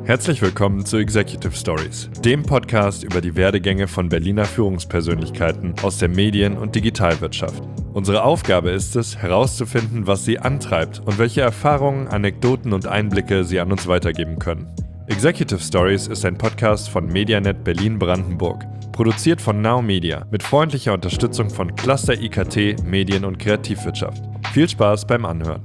Herzlich willkommen zu Executive Stories, dem Podcast über die Werdegänge von Berliner Führungspersönlichkeiten aus der Medien- und Digitalwirtschaft. Unsere Aufgabe ist es, herauszufinden, was sie antreibt und welche Erfahrungen, Anekdoten und Einblicke sie an uns weitergeben können. Executive Stories ist ein Podcast von Medianet Berlin-Brandenburg, produziert von Now Media mit freundlicher Unterstützung von Cluster IKT, Medien- und Kreativwirtschaft. Viel Spaß beim Anhören.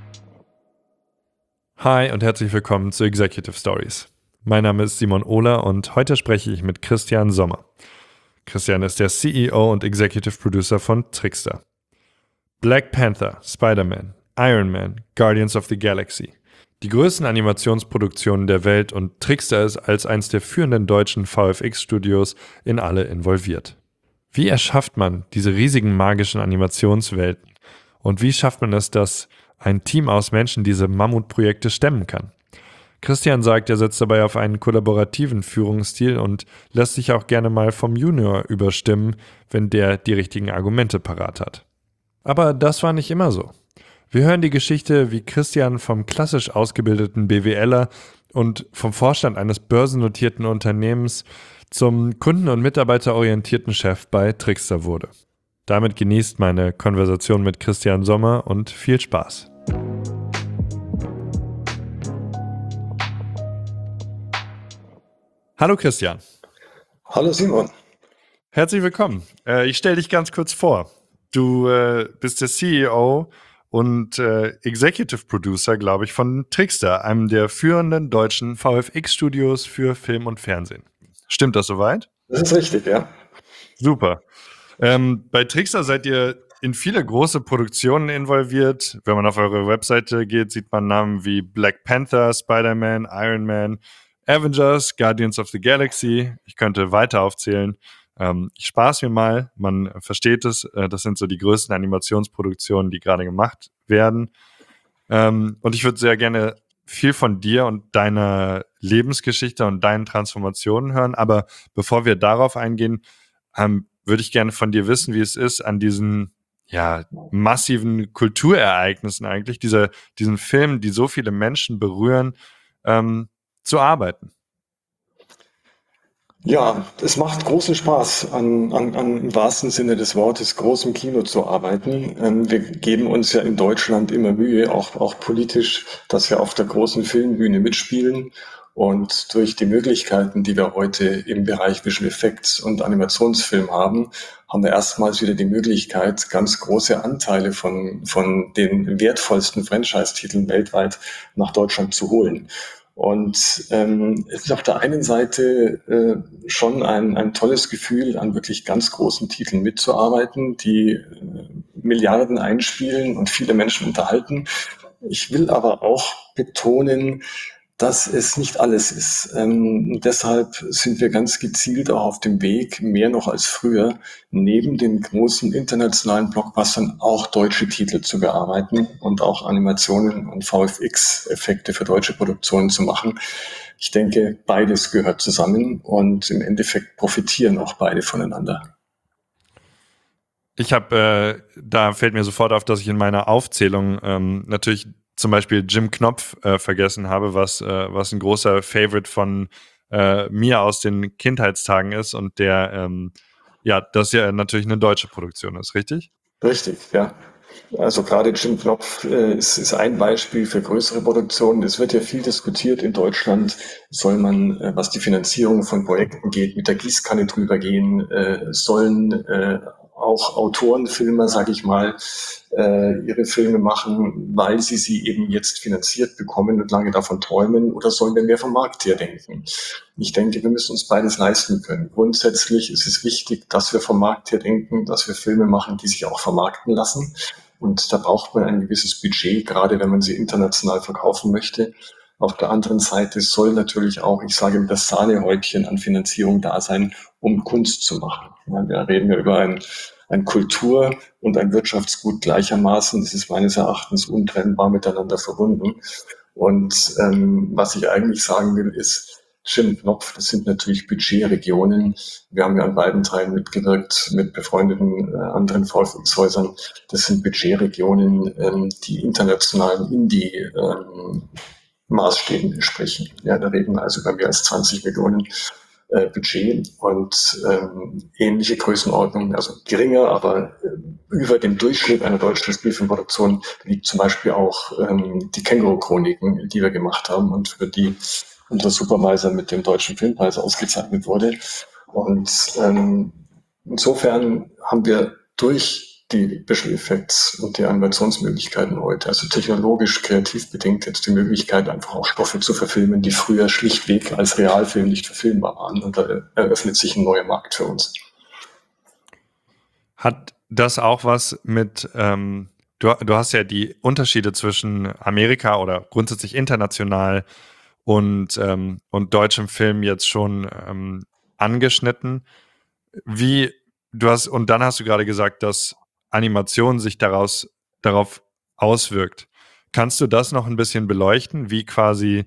Hi und herzlich willkommen zu Executive Stories. Mein Name ist Simon Ohler und heute spreche ich mit Christian Sommer. Christian ist der CEO und Executive Producer von Trixter. Black Panther, Spider-Man, Iron Man, Guardians of the Galaxy. Die größten Animationsproduktionen der Welt und Trixter ist als eines der führenden deutschen VFX-Studios in alle involviert. Wie erschafft man diese riesigen magischen Animationswelten? Und wie schafft man es, dass ein Team aus Menschen diese Mammutprojekte stemmen kann? Christian sagt, er setzt dabei auf einen kollaborativen Führungsstil und lässt sich auch gerne mal vom Junior überstimmen, wenn der die richtigen Argumente parat hat. Aber das war nicht immer so. Wir hören die Geschichte, wie Christian vom klassisch ausgebildeten BWLer und vom Vorstand eines börsennotierten Unternehmens zum kunden- und mitarbeiterorientierten Chef bei Trixter wurde. Damit genießt meine Konversation mit Christian Sommer und viel Spaß. Hallo Christian. Hallo Simon. Herzlich willkommen. Ich stelle dich ganz kurz vor. Du bist der CEO und Executive Producer, glaube ich, von Trixter, einem der führenden deutschen VFX-Studios für Film und Fernsehen. Stimmt das soweit? Das ist richtig, ja. Super. Bei Trixter seid ihr in viele große Produktionen involviert. Wenn man auf eure Webseite geht, sieht man Namen wie Black Panther, Spider-Man, Iron Man, Avengers, Guardians of the Galaxy. Ich könnte weiter aufzählen. Ich spaß mir mal, man versteht es. Das sind so die größten Animationsproduktionen, die gerade gemacht werden. Und ich würde sehr gerne viel von dir und deiner Lebensgeschichte und deinen Transformationen hören. Aber bevor wir darauf eingehen, würde ich gerne von dir wissen, wie es ist, an diesen massiven Kulturereignissen eigentlich, diesen Filmen, die so viele Menschen berühren, zu arbeiten. Ja, es macht großen Spaß, im wahrsten Sinne des Wortes großem Kino zu arbeiten. Wir geben uns ja in Deutschland immer Mühe, auch politisch, dass wir auf der großen Filmbühne mitspielen. Und durch die Möglichkeiten, die wir heute im Bereich Visual Effects und Animationsfilm haben, haben wir erstmals wieder die Möglichkeit, ganz große Anteile von den wertvollsten Franchise-Titeln weltweit nach Deutschland zu holen. Und es ist auf der einen Seite schon ein tolles Gefühl, an wirklich ganz großen Titeln mitzuarbeiten, die Milliarden einspielen und viele Menschen unterhalten. Ich will aber auch betonen, dass es nicht alles ist. Deshalb sind wir ganz gezielt auch auf dem Weg, mehr noch als früher, neben den großen internationalen Blockbustern auch deutsche Titel zu bearbeiten und auch Animationen und VFX-Effekte für deutsche Produktionen zu machen. Ich denke, beides gehört zusammen und im Endeffekt profitieren auch beide voneinander. Da fällt mir sofort auf, dass ich in meiner Aufzählung natürlich zum Beispiel Jim Knopf vergessen habe, was ein großer Favorite von mir aus den Kindheitstagen ist und das ja natürlich eine deutsche Produktion ist, richtig? Richtig, ja. Also gerade Jim Knopf ist ein Beispiel für größere Produktionen. Es wird ja viel diskutiert in Deutschland. Soll man, was die Finanzierung von Projekten geht, mit der Gießkanne drüber gehen? Sollen auch Autorenfilmer, sage ich mal, ihre Filme machen, weil sie eben jetzt finanziert bekommen und lange davon träumen? Oder sollen wir mehr vom Markt her denken? Ich denke, wir müssen uns beides leisten können. Grundsätzlich ist es wichtig, dass wir vom Markt her denken, dass wir Filme machen, die sich auch vermarkten lassen. Und da braucht man ein gewisses Budget, gerade wenn man sie international verkaufen möchte. Auf der anderen Seite soll natürlich auch, ich sage, das Sahnehäubchen an Finanzierung da sein, um Kunst zu machen. Ja, wir reden ja über ein Kultur- und ein Wirtschaftsgut gleichermaßen. Das ist meines Erachtens untrennbar miteinander verbunden. Und was ich eigentlich sagen will, ist, Jim Knopf, das sind natürlich Budgetregionen. Wir haben ja an beiden Teilen mitgewirkt mit befreundeten anderen VFX-Häusern. Das sind Budgetregionen, die internationalen Maßstäben entsprechen. Ja, da reden wir also über mehr als 20 Millionen Budget und ähnliche Größenordnungen, also geringer, aber über dem Durchschnitt einer deutschen Spielfilmproduktion liegt zum Beispiel auch die Känguru-Chroniken, die wir gemacht haben und für die unser Supervisor mit dem Deutschen Filmpreis ausgezeichnet wurde. Und insofern haben wir durch die Visual Effects und die Animationsmöglichkeiten heute, also technologisch, kreativ bedingt, jetzt die Möglichkeit, einfach auch Stoffe zu verfilmen, die früher schlichtweg als Realfilm nicht verfilmbar waren. Und da eröffnet sich ein neuer Markt für uns. Hat das auch was mit, du hast ja die Unterschiede zwischen Amerika oder grundsätzlich international und deutschem Film jetzt schon angeschnitten. Und dann hast du gerade gesagt, dass Animation sich darauf auswirkt. Kannst du das noch ein bisschen beleuchten, wie quasi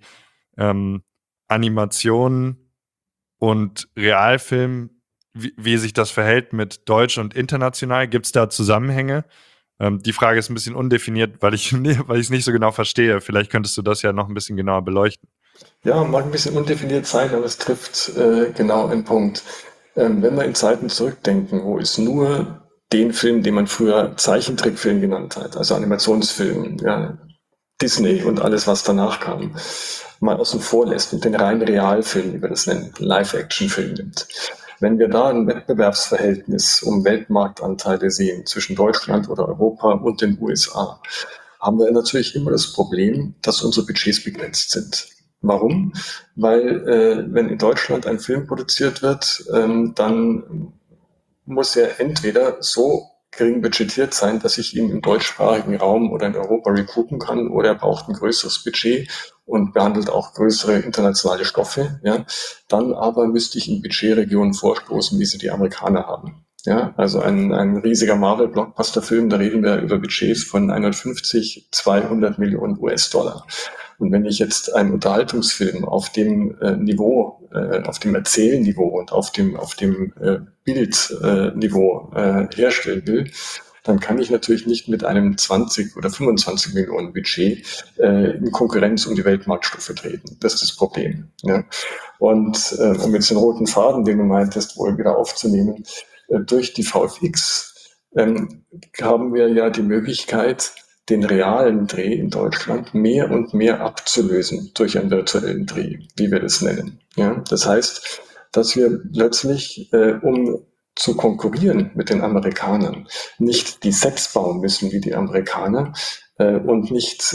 Animation und Realfilm, wie sich das verhält mit Deutsch und international? Gibt es da Zusammenhänge? Die Frage ist ein bisschen undefiniert, weil ich es nicht so genau verstehe. Vielleicht könntest du das ja noch ein bisschen genauer beleuchten. Ja, mag ein bisschen undefiniert sein, aber es trifft genau einen Punkt. Wenn wir in Zeiten zurückdenken, wo es nur den Film, den man früher Zeichentrickfilm genannt hat, also Animationsfilm, ja, Disney und alles, was danach kam, mal außen vor lässt und den reinen Realfilm, wie wir das nennen, Live-Action-Film nimmt. Wenn wir da ein Wettbewerbsverhältnis um Weltmarktanteile sehen zwischen Deutschland oder Europa und den USA, haben wir natürlich immer das Problem, dass unsere Budgets begrenzt sind. Warum? Weil wenn in Deutschland ein Film produziert wird, dann muss er entweder so gering budgetiert sein, dass ich ihn im deutschsprachigen Raum oder in Europa recoupen kann, oder er braucht ein größeres Budget und behandelt auch größere internationale Stoffe. Ja. Dann aber müsste ich in Budgetregionen vorstoßen, wie sie die Amerikaner haben. Ja, also ein riesiger Marvel-Blockbuster-Film, da reden wir über Budgets von 150, 200 Millionen US-Dollar. Und wenn ich jetzt einen Unterhaltungsfilm auf dem Niveau, auf dem Erzählniveau und auf dem Bildniveau herstellen will, dann kann ich natürlich nicht mit einem 20 oder 25 Millionen Budget in Konkurrenz um die Weltmarktstufe treten. Das ist das Problem. Ja. Und um jetzt den roten Faden, den du meintest, wohl wieder aufzunehmen, durch die VFX haben wir ja die Möglichkeit, den realen Dreh in Deutschland mehr und mehr abzulösen durch einen virtuellen Dreh, wie wir das nennen. Ja, das heißt, dass wir plötzlich, um zu konkurrieren mit den Amerikanern, nicht die Sets bauen müssen wie die Amerikaner und nicht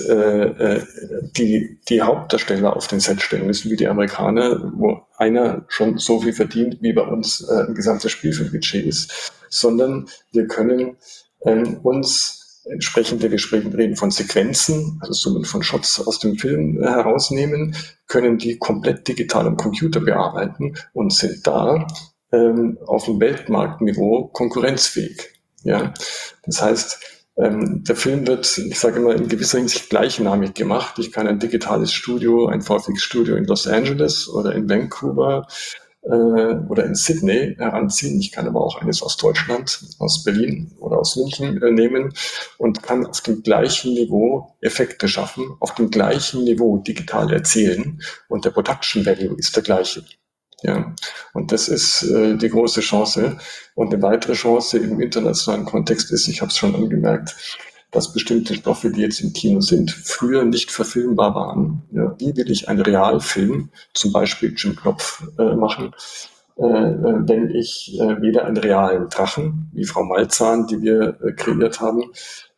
die Hauptdarsteller auf den Set stellen müssen wie die Amerikaner, wo einer schon so viel verdient, wie bei uns ein gesamtes Spielfilmbudget ist, sondern wir können uns entsprechende, wir reden von Sequenzen, also Summen von Shots aus dem Film herausnehmen, können die komplett digital am Computer bearbeiten und sind da auf dem Weltmarktniveau konkurrenzfähig. Ja, das heißt, der Film wird, ich sage immer, in gewisser Hinsicht gleichnamig gemacht. Ich kann ein digitales Studio, ein VFX-Studio in Los Angeles oder in Vancouver oder in Sydney heranziehen. Ich kann aber auch eines aus Deutschland, aus Berlin oder aus München nehmen und kann auf dem gleichen Niveau Effekte schaffen, auf dem gleichen Niveau digital erzählen und der Production Value ist der gleiche. Ja, und das ist die große Chance. Und eine weitere Chance im internationalen Kontext ist, ich habe es schon angemerkt, dass bestimmte Stoffe, die jetzt im Kino sind, früher nicht verfilmbar waren. Ja, wie will ich einen Realfilm, zum Beispiel Jim Knopf, machen, wenn ich weder einen realen Drachen, wie Frau Malzahn, die wir kreiert haben,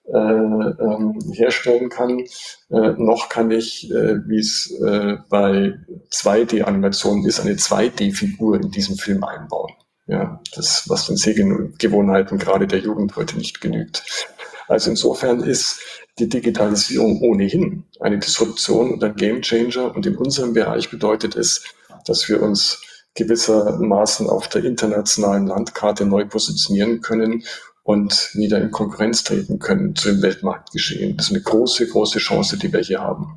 herstellen kann, noch kann ich, wie es bei 2D-Animationen ist, eine 2D-Figur in diesem Film einbauen. Ja, das, was den Sehgewohnheiten gerade der Jugend heute nicht genügt. Also insofern ist die Digitalisierung ohnehin eine Disruption und ein Gamechanger. Und in unserem Bereich bedeutet es, dass wir uns gewissermaßen auf der internationalen Landkarte neu positionieren können und wieder in Konkurrenz treten können zu dem Weltmarktgeschehen. Das ist eine große, große Chance, die wir hier haben.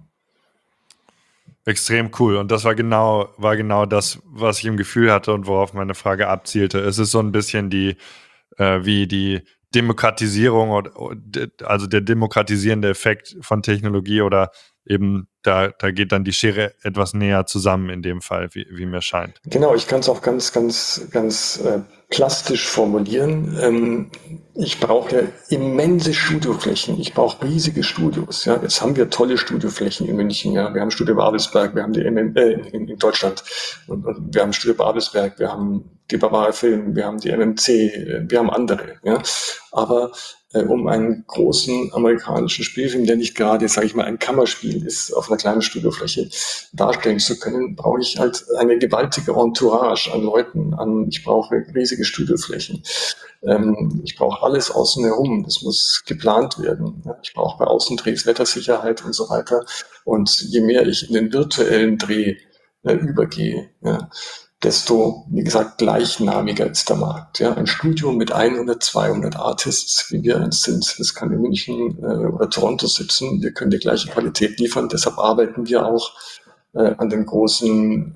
Extrem cool. Und das war genau das, was ich im Gefühl hatte und worauf meine Frage abzielte. Es ist so ein bisschen wie die Demokratisierung, also der demokratisierende Effekt von Technologie oder eben da geht dann die Schere etwas näher zusammen in dem Fall, wie mir scheint. Genau, ich kann es auch ganz plastisch formulieren. Ich brauche immense Studioflächen. Ich brauche riesige Studios. Ja, jetzt haben wir tolle Studioflächen in München. Ja, wir haben Studio Babelsberg, wir haben die in Deutschland und wir haben Studio Babelsberg, wir haben die Bavaria Film, wir haben die MMC, wir haben andere. Ja, aber um einen großen amerikanischen Spielfilm, der nicht gerade, sage ich mal, ein Kammerspiel ist, auf einer kleinen Studiofläche darstellen zu können, brauche ich halt eine gewaltige Entourage an Leuten, ich brauche riesige Studioflächen. Ich brauche alles außen herum. Das muss geplant werden. Ja, ich brauche bei Außendrehs Wettersicherheit und so weiter. Und je mehr ich in den virtuellen Dreh übergehe, ja, desto, wie gesagt, gleichnamiger ist der Markt. Ja, ein Studio mit 100, 200 Artists, wie wir eins sind, das kann in München oder Toronto sitzen. Wir können die gleiche Qualität liefern. Deshalb arbeiten wir auch an den großen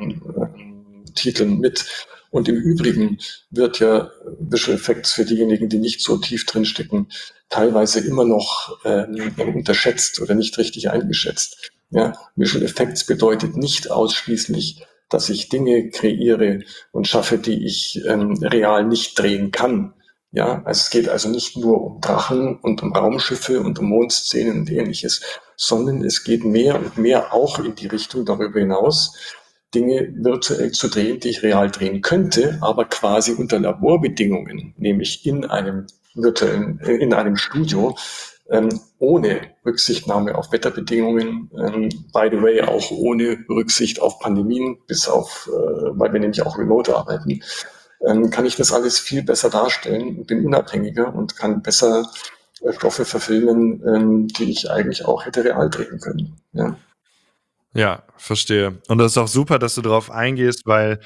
Titeln mit. Und im Übrigen wird ja Visual Effects für diejenigen, die nicht so tief drinstecken, teilweise immer noch unterschätzt oder nicht richtig eingeschätzt. Ja, Visual Effects bedeutet nicht ausschließlich, dass ich Dinge kreiere und schaffe, die ich real nicht drehen kann. Ja, also es geht also nicht nur um Drachen und um Raumschiffe und um Mondszenen und ähnliches, sondern es geht mehr und mehr auch in die Richtung darüber hinaus, Dinge virtuell zu drehen, die ich real drehen könnte, aber quasi unter Laborbedingungen, nämlich in einem in einem Studio, ohne Rücksichtnahme auf Wetterbedingungen, by the way, auch ohne Rücksicht auf Pandemien, bis auf, weil wir nämlich auch remote arbeiten, kann ich das alles viel besser darstellen, bin unabhängiger und kann besser Stoffe verfilmen, die ich eigentlich auch hätte real drehen können. Ja. Ja, verstehe. Und das ist auch super, dass du darauf eingehst, weil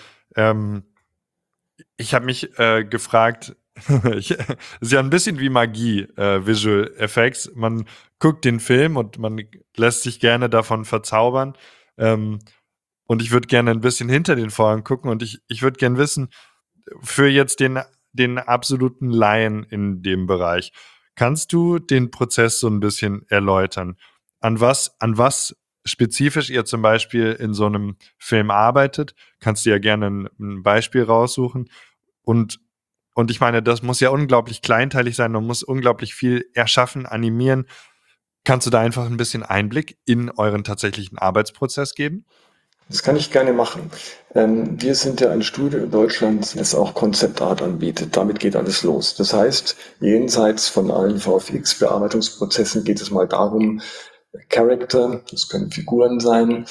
ich habe mich gefragt, ist ja ein bisschen wie Magie, Visual Effects. Man guckt den Film und man lässt sich gerne davon verzaubern. Ähm, und ich würde gerne ein bisschen hinter den Vorhang gucken und ich würde gerne wissen, für jetzt den absoluten Laien in dem Bereich, kannst du den Prozess so ein bisschen erläutern? An was spezifisch ihr zum Beispiel in so einem Film arbeitet? Kannst du ja gerne ein Beispiel raussuchen. Und, und ich meine, das muss ja unglaublich kleinteilig sein, man muss unglaublich viel erschaffen, animieren. Kannst du da einfach ein bisschen Einblick in euren tatsächlichen Arbeitsprozess geben? Das kann ich gerne machen. Wir sind ja ein Studio in Deutschland, das auch Concept Art anbietet. Damit geht alles los. Das heißt, jenseits von allen VFX-Bearbeitungsprozessen geht es mal darum, Character, das können Figuren sein,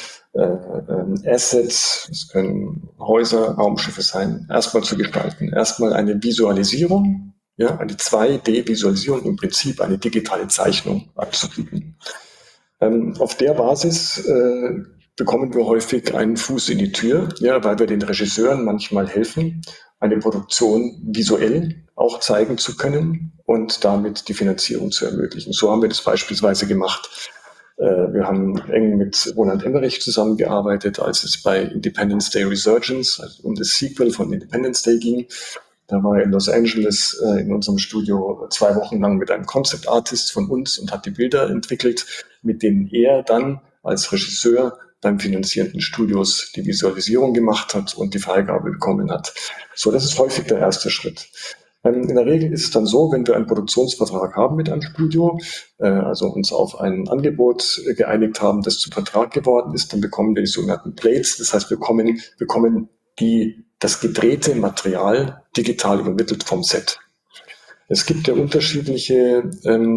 Assets, das können Häuser, Raumschiffe sein, erstmal zu gestalten. Erstmal eine Visualisierung, ja, eine 2D-Visualisierung, im Prinzip eine digitale Zeichnung anzubieten. Auf der Basis bekommen wir häufig einen Fuß in die Tür, ja, weil wir den Regisseuren manchmal helfen, eine Produktion visuell auch zeigen zu können und damit die Finanzierung zu ermöglichen. So haben wir das beispielsweise gemacht. Wir haben eng mit Roland Emmerich zusammengearbeitet, als es bei Independence Day Resurgence, also um das Sequel von Independence Day ging. Da war er in Los Angeles in unserem Studio 2 Wochen lang mit einem Concept Artist von uns und hat die Bilder entwickelt, mit denen er dann als Regisseur beim finanzierenden Studios die Visualisierung gemacht hat und die Freigabe bekommen hat. So, das ist häufig der erste Schritt. In der Regel ist es dann so, wenn wir einen Produktionsvertrag haben mit einem Studio, also uns auf ein Angebot geeinigt haben, das zum Vertrag geworden ist, dann bekommen wir die sogenannten Plates. Das heißt, wir bekommen das gedrehte Material digital übermittelt vom Set. Es gibt ja unterschiedliche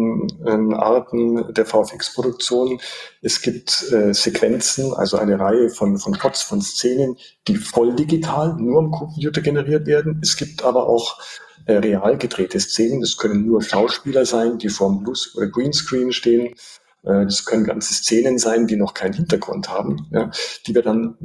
Arten der VFX-Produktion. Es gibt Sequenzen, also eine Reihe von Shots, von Szenen, die voll digital nur am Computer generiert werden. Es gibt aber auch real gedrehte Szenen. Das können nur Schauspieler sein, die vorm Blues- oder Greenscreen stehen. Das können ganze Szenen sein, die noch keinen Hintergrund haben, ja, die wir dann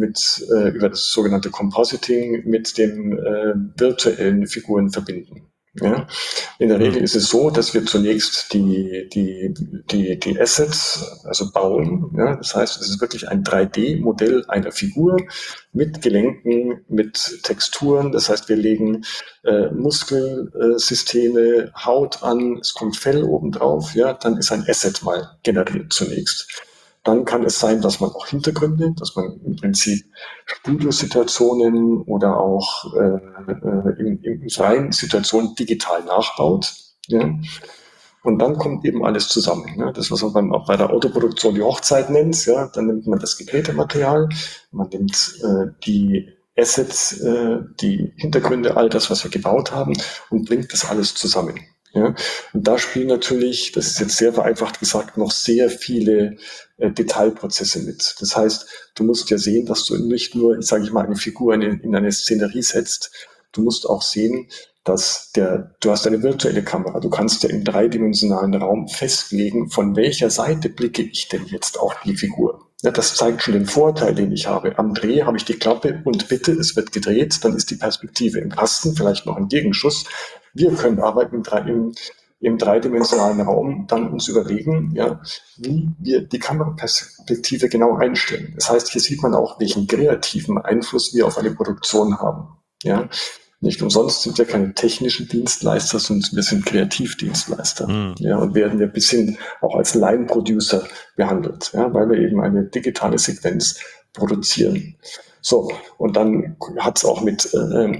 über das sogenannte Compositing mit dem virtuellen Figuren verbinden. Ja. In der Regel Mhm. ist es so, dass wir zunächst die Assets, also bauen. Ja. Das heißt, es ist wirklich ein 3D-Modell einer Figur mit Gelenken, mit Texturen. Das heißt, wir legen Muskelsysteme, Haut an, es kommt Fell obendrauf. Ja. Dann ist ein Asset mal generiert zunächst. Dann kann es sein, dass man auch Hintergründe, dass man im Prinzip Studiosituationen oder auch in freien Situationen digital nachbaut. Ja? Und dann kommt eben alles zusammen. Ne? Das, was man auch bei der Autoproduktion die Hochzeit nennt, ja, dann nimmt man das gedrehte Material, man nimmt die Assets, die Hintergründe, all das, was wir gebaut haben und bringt das alles zusammen. Ja? Und da spielen natürlich, das ist jetzt sehr vereinfacht gesagt, noch sehr viele Detailprozesse mit. Das heißt, du musst ja sehen, dass du nicht nur, sage ich mal, eine Figur in eine Szenerie setzt, du musst auch sehen, dass du hast eine virtuelle Kamera, du kannst ja im dreidimensionalen Raum festlegen, von welcher Seite blicke ich denn jetzt auf die Figur. Ja, das zeigt schon den Vorteil, den ich habe. Am Dreh habe ich die Klappe und bitte, es wird gedreht, dann ist die Perspektive im Kasten, vielleicht noch ein Gegenschuss. Wir können aber im dreidimensionalen Raum dann uns überlegen, ja, wie wir die Kameraperspektive genau einstellen. Das heißt, hier sieht man auch, welchen kreativen Einfluss wir auf eine Produktion haben. Ja, nicht umsonst sind wir keine technischen Dienstleister, sondern wir sind Kreativdienstleister. Mhm. Ja, und werden ja bis hin auch als Line-Producer behandelt, ja, weil wir eben eine digitale Sequenz produzieren. So, und dann hat es auch mit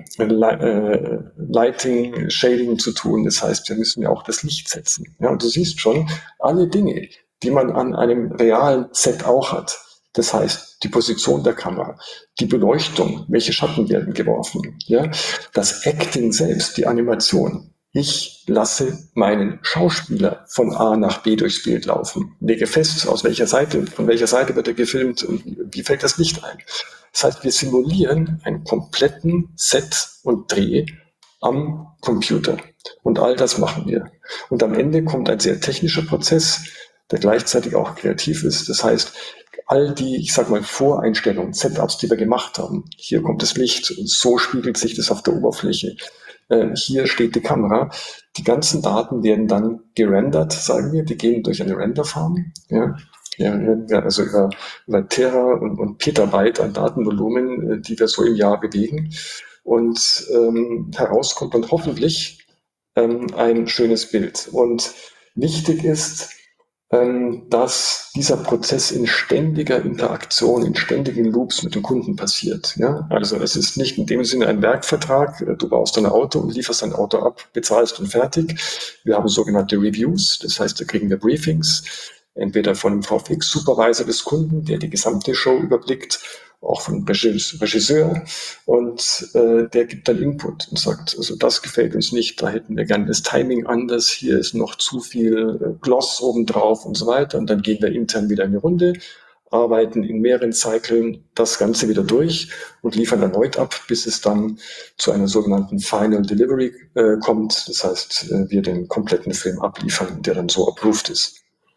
Lighting, Shading zu tun. Das heißt, wir müssen ja auch das Licht setzen. Ja, und du siehst schon, alle Dinge, die man an einem realen Set auch hat. Das heißt, die Position der Kamera, die Beleuchtung, welche Schatten werden geworfen, ja, das Acting selbst, die Animation. Ich lasse meinen Schauspieler von A nach B durchs Bild laufen, lege fest, aus welcher Seite, von welcher Seite wird er gefilmt und wie fällt das Licht ein. Das heißt, wir simulieren einen kompletten Set und Dreh am Computer. Und all das machen wir. Und am Ende kommt ein sehr technischer Prozess, der gleichzeitig auch kreativ ist. Das heißt, all die, ich sag mal, Voreinstellungen, Setups, die wir gemacht haben, hier kommt das Licht, so spiegelt sich das auf der Oberfläche, hier steht die Kamera, die ganzen Daten werden dann gerendert, sagen wir, die gehen durch eine Renderfarm, ja, ja, also über Tera und Petabyte an Datenvolumen, die wir so im Jahr bewegen. Und heraus kommt dann hoffentlich ein schönes Bild. Und wichtig ist, dass dieser Prozess in ständiger Interaktion, in ständigen Loops mit dem Kunden passiert. Ja? Also es ist nicht in dem Sinne ein Werkvertrag, du baust dein Auto und lieferst dein Auto ab, bezahlst und fertig. Wir haben sogenannte Reviews, das heißt, da kriegen wir Briefings, entweder von dem VFX-Supervisor des Kunden, der die gesamte Show überblickt, auch vom Regisseur und der gibt dann Input und sagt, also das gefällt uns nicht, da hätten wir gerne das Timing anders, hier ist noch zu viel Gloss obendrauf und so weiter und dann gehen wir intern wieder in die Runde, arbeiten in mehreren Zyklen das Ganze wieder durch und liefern erneut ab, bis es dann zu einer sogenannten Final Delivery kommt, das heißt, wir den kompletten Film abliefern, der dann so approved ist.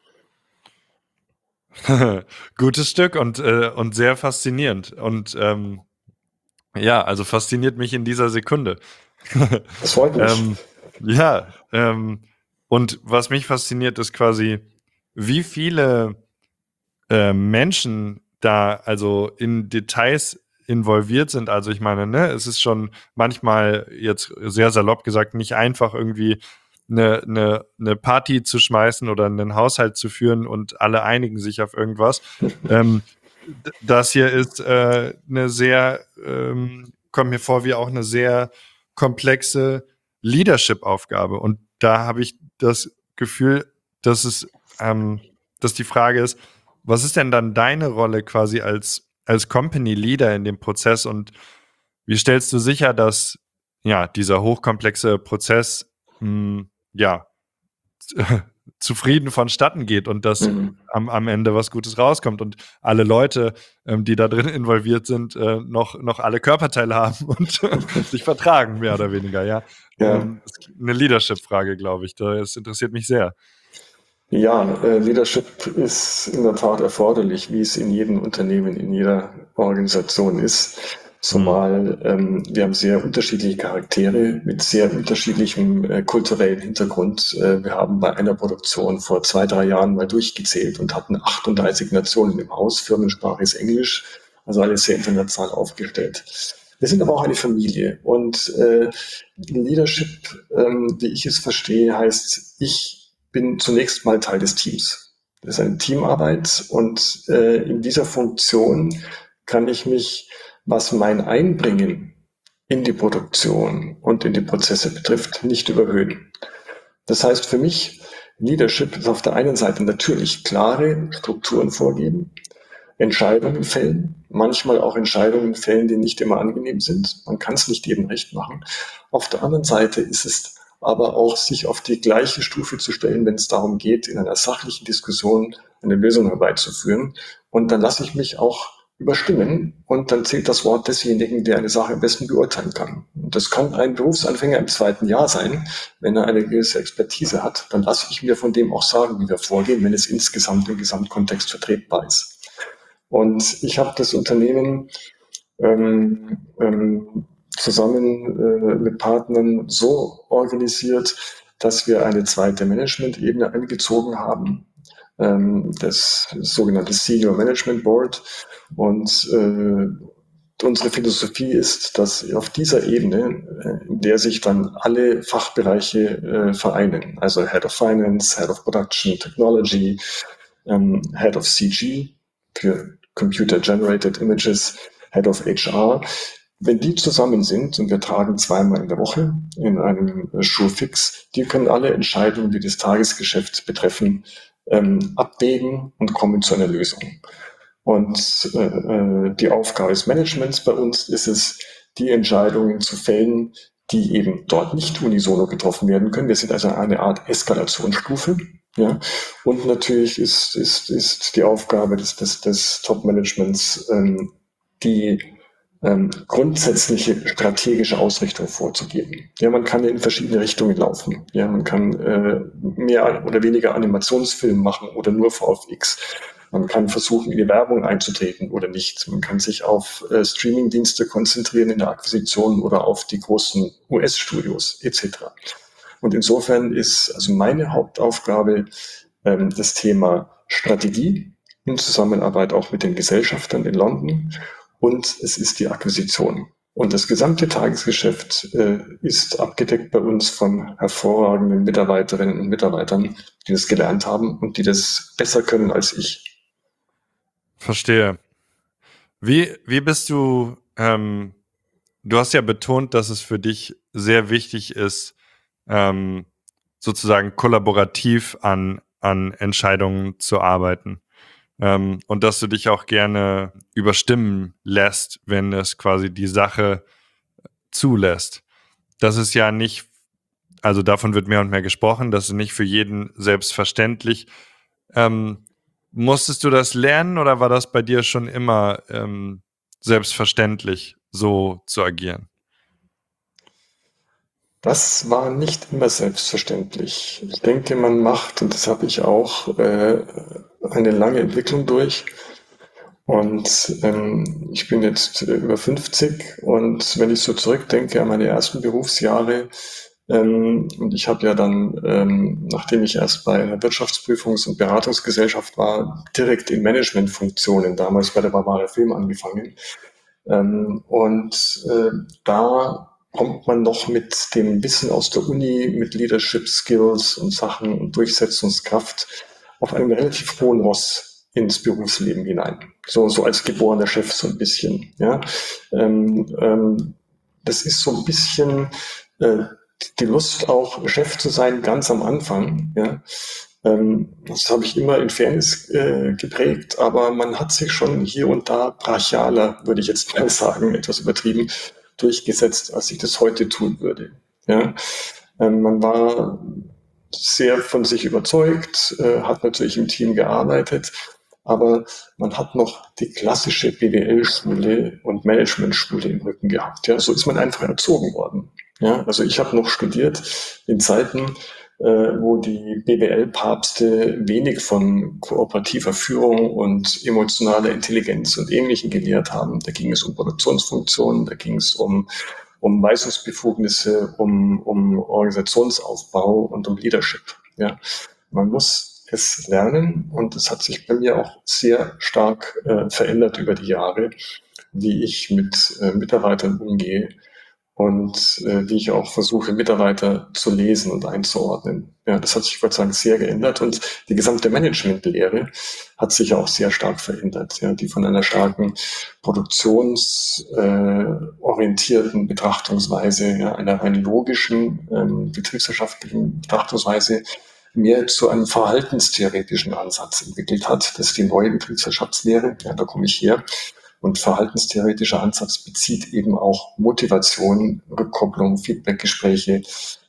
Gutes Stück und sehr faszinierend. Und ja, also fasziniert mich in dieser Sekunde. Das freut mich. Ja, und was mich fasziniert, ist quasi, wie viele Menschen da also in Details involviert sind. Also ich meine, ne, es ist schon manchmal jetzt sehr salopp gesagt nicht einfach irgendwie eine Party zu schmeißen oder einen Haushalt zu führen und alle einigen sich auf irgendwas. Das hier ist eine sehr, kommt mir vor wie auch eine sehr komplexe Leadership-Aufgabe. Und da habe ich das Gefühl, dass dass die Frage ist, was ist denn dann deine Rolle quasi als Company Leader in dem Prozess und wie stellst du sicher, dass ja dieser hochkomplexe Prozess ja zufrieden vonstatten geht und dass Mhm. am Ende was Gutes rauskommt und alle Leute, die da drin involviert sind, noch alle Körperteile haben und sich vertragen, mehr oder weniger, ja. Ja, Ist eine Leadership-Frage, glaube ich. Das interessiert mich sehr. ja, Leadership ist in der Tat erforderlich, wie es in jedem Unternehmen, in jeder Organisation ist. Zumal wir haben sehr unterschiedliche Charaktere mit sehr unterschiedlichem kulturellen Hintergrund. Wir haben bei einer Produktion vor 2, 3 Jahren mal durchgezählt und hatten 38 Nationen im Haus. Firmensprache ist Englisch, also alles sehr international aufgestellt. Wir sind aber auch eine Familie und Leadership, wie ich es verstehe, heißt, ich bin zunächst mal Teil des Teams. Das ist eine Teamarbeit und in dieser Funktion kann ich mich, was mein Einbringen in die Produktion und in die Prozesse betrifft, nicht überhöhen. Das heißt für mich, Leadership ist auf der einen Seite natürlich klare Strukturen vorgeben, Entscheidungen fällen, manchmal auch Entscheidungen fällen, die nicht immer angenehm sind. Man kann es nicht jedem recht machen. Auf der anderen Seite ist es aber auch, sich auf die gleiche Stufe zu stellen, wenn es darum geht, in einer sachlichen Diskussion eine Lösung herbeizuführen. Und dann lasse ich mich auch überstimmen und dann zählt das Wort desjenigen, der eine Sache am besten beurteilen kann. Und das kann ein Berufsanfänger im 2. Jahr sein, wenn er eine gewisse Expertise hat. Dann lasse ich mir von dem auch sagen, wie wir vorgehen, wenn es insgesamt im Gesamtkontext vertretbar ist. Und ich habe das Unternehmen zusammen mit Partnern so organisiert, dass wir eine zweite Management-Ebene eingezogen haben, das sogenannte Senior Management Board. Und unsere Philosophie ist, dass auf dieser Ebene, in der sich dann alle Fachbereiche vereinen, also Head of Finance, Head of Production, Technology, Head of CG für Computer Generated Images, Head of HR, wenn die zusammen sind und wir tagen 2-mal in der Woche in einem Surefix, die können alle Entscheidungen, die das Tagesgeschäft betreffen, abwägen und kommen zu einer Lösung. Und die Aufgabe des Managements bei uns ist es, die Entscheidungen zu fällen, die eben dort nicht unisono getroffen werden können. Wir sind also eine Art Eskalationsstufe. Ja, und natürlich ist die Aufgabe des Top-Managements, die grundsätzliche strategische Ausrichtung vorzugeben. Ja, man kann ja in verschiedene Richtungen laufen. Ja, man kann mehr oder weniger Animationsfilm machen oder nur VFX. Man kann versuchen, in die Werbung einzutreten oder nicht. Man kann sich auf Streaming-Dienste konzentrieren in der Akquisition oder auf die großen US-Studios etc. Und insofern ist also meine Hauptaufgabe das Thema Strategie in Zusammenarbeit auch mit den Gesellschaftern in London und es ist die Akquisition. Und das gesamte Tagesgeschäft ist abgedeckt bei uns von hervorragenden Mitarbeiterinnen und Mitarbeitern, die das gelernt haben und die das besser können als ich. Verstehe. Wie bist du, du hast ja betont, dass es für dich sehr wichtig ist, sozusagen kollaborativ an Entscheidungen zu arbeiten. Und dass du dich auch gerne überstimmen lässt, wenn es quasi die Sache zulässt. Das ist ja nicht, also davon wird mehr und mehr gesprochen, das ist nicht für jeden selbstverständlich. Musstest du das lernen oder war das bei dir schon immer selbstverständlich, so zu agieren? Das war nicht immer selbstverständlich. Ich denke, man macht, und das habe ich auch, eine lange Entwicklung durch. Und ich bin jetzt über 50 und wenn ich so zurückdenke an meine ersten Berufsjahre, und ich habe ja dann, nachdem ich erst bei einer Wirtschaftsprüfungs- und Beratungsgesellschaft war, direkt in Managementfunktionen, damals bei der Bavaria Film angefangen. Und da kommt man noch mit dem Wissen aus der Uni, mit Leadership Skills und Sachen und Durchsetzungskraft auf einem relativ hohen Ross ins Berufsleben hinein. So als geborener Chef so ein bisschen. Ja, das ist so ein bisschen die Lust auch Chef zu sein ganz am Anfang. Ja, das habe ich immer in Fairness geprägt, aber man hat sich schon hier und da brachialer, würde ich jetzt mal sagen, etwas übertrieben, durchgesetzt, als ich das heute tun würde. Ja? Man war sehr von sich überzeugt, hat natürlich im Team gearbeitet, aber man hat noch die klassische BWL-Schule und Management-Schule im Rücken gehabt. Ja? So ist man einfach erzogen worden. Ja? Also ich habe noch studiert in Zeiten, wo die BWL-Papste wenig von kooperativer Führung und emotionaler Intelligenz und Ähnlichem gelehrt haben. Da ging es um Produktionsfunktionen, da ging es um Weisungsbefugnisse, um Organisationsaufbau und um Leadership. Ja. Man muss es lernen und es hat sich bei mir auch sehr stark verändert über die Jahre, wie ich mit Mitarbeitern umgehe und wie ich auch versuche, Mitarbeiter zu lesen und einzuordnen. Ja, das hat sich, ich würde sagen, sehr geändert und die gesamte Managementlehre hat sich auch sehr stark verändert, ja, die von einer starken produktionsorientierten Betrachtungsweise, ja, einer rein logischen, betriebswirtschaftlichen Betrachtungsweise mehr zu einem verhaltenstheoretischen Ansatz entwickelt hat. Das ist die neue Betriebswirtschaftslehre, ja, da komme ich her. Und verhaltenstheoretischer Ansatz bezieht eben auch Motivation, Rückkopplung, Feedbackgespräche,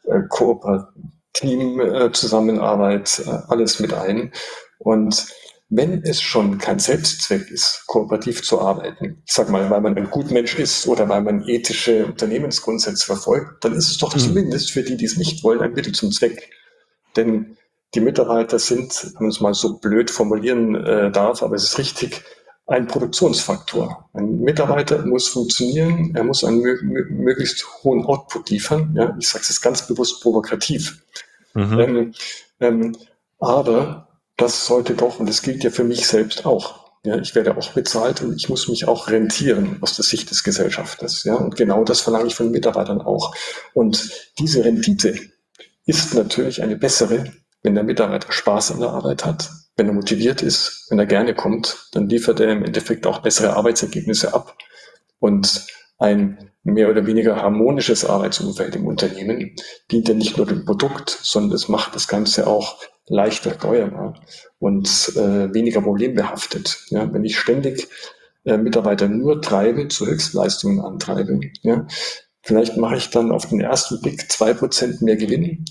Teamzusammenarbeit, alles mit ein. Und wenn es schon kein Selbstzweck ist, kooperativ zu arbeiten, ich sag mal, weil man ein Gutmensch ist oder weil man ethische Unternehmensgrundsätze verfolgt, dann ist es doch zumindest für die, die es nicht wollen, ein Mittel zum Zweck. Denn die Mitarbeiter sind, wenn man es mal so blöd formulieren darf, aber es ist richtig, ein Produktionsfaktor. Ein Mitarbeiter muss funktionieren, er muss einen möglichst hohen Output liefern. Ja, ich sage es jetzt ganz bewusst provokativ. Aber das sollte doch, und das gilt ja für mich selbst auch, ja, ich werde auch bezahlt und ich muss mich auch rentieren aus der Sicht des Gesellschafters. Ja, und genau das verlange ich von Mitarbeitern auch. Und diese Rendite ist natürlich eine bessere, wenn der Mitarbeiter Spaß an der Arbeit hat, wenn er motiviert ist, wenn er gerne kommt, dann liefert er im Endeffekt auch bessere Arbeitsergebnisse ab. Und ein mehr oder weniger harmonisches Arbeitsumfeld im Unternehmen dient ja nicht nur dem Produkt, sondern es macht das Ganze auch leichter steuerbar und weniger problembehaftet. Ja, wenn ich ständig Mitarbeiter nur treibe, zu Höchstleistungen antreibe, ja, vielleicht mache ich dann auf den ersten Blick 2% mehr Gewinn,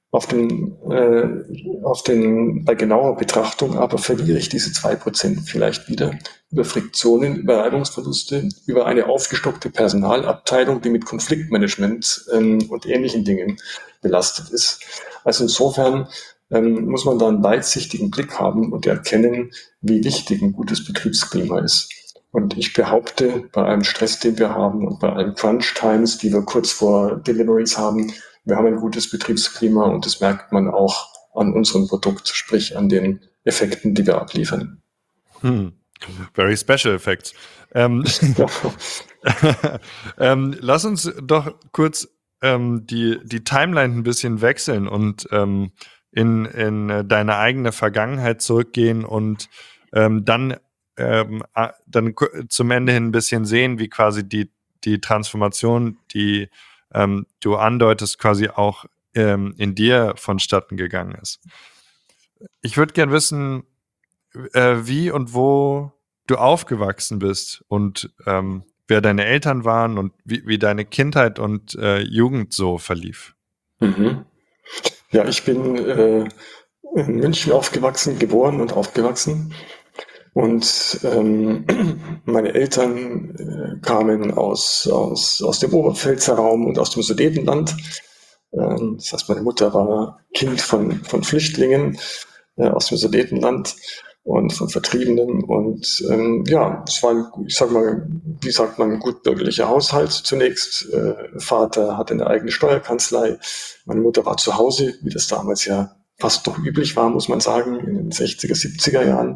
bei genauer Betrachtung aber verliere ich diese 2% vielleicht wieder über Friktionen, über Reibungsverluste, über eine aufgestockte Personalabteilung, die mit Konfliktmanagement und ähnlichen Dingen belastet ist. Also insofern muss man da einen weitsichtigen Blick haben und erkennen, wie wichtig ein gutes Betriebsklima ist. Und ich behaupte, bei allem Stress, den wir haben und bei allen Crunch-Times, die wir kurz vor Deliveries haben, wir haben ein gutes Betriebsklima und das merkt man auch an unserem Produkt, sprich an den Effekten, die wir abliefern. Very special effects. Lass uns doch kurz die Timeline ein bisschen wechseln und in deine eigene Vergangenheit zurückgehen und dann zum Ende hin ein bisschen sehen, wie quasi die Transformation, die du andeutest, quasi auch in dir vonstatten gegangen ist. Ich würde gern wissen, wie und wo du aufgewachsen bist und wer deine Eltern waren und wie deine Kindheit und Jugend so verlief. Mhm. Ja, ich bin in München geboren und aufgewachsen. Und meine Eltern kamen aus dem Oberpfälzer Raum und aus dem Sudetenland. Das heißt, meine Mutter war Kind von Flüchtlingen aus dem Sudetenland und von Vertriebenen. Und ja, es war, ich sag mal, wie sagt man, ein gutbürgerlicher Haushalt zunächst. Vater hatte eine eigene Steuerkanzlei. Meine Mutter war zu Hause, wie das damals ja fast doch üblich war, muss man sagen, in den 60er, 70er Jahren.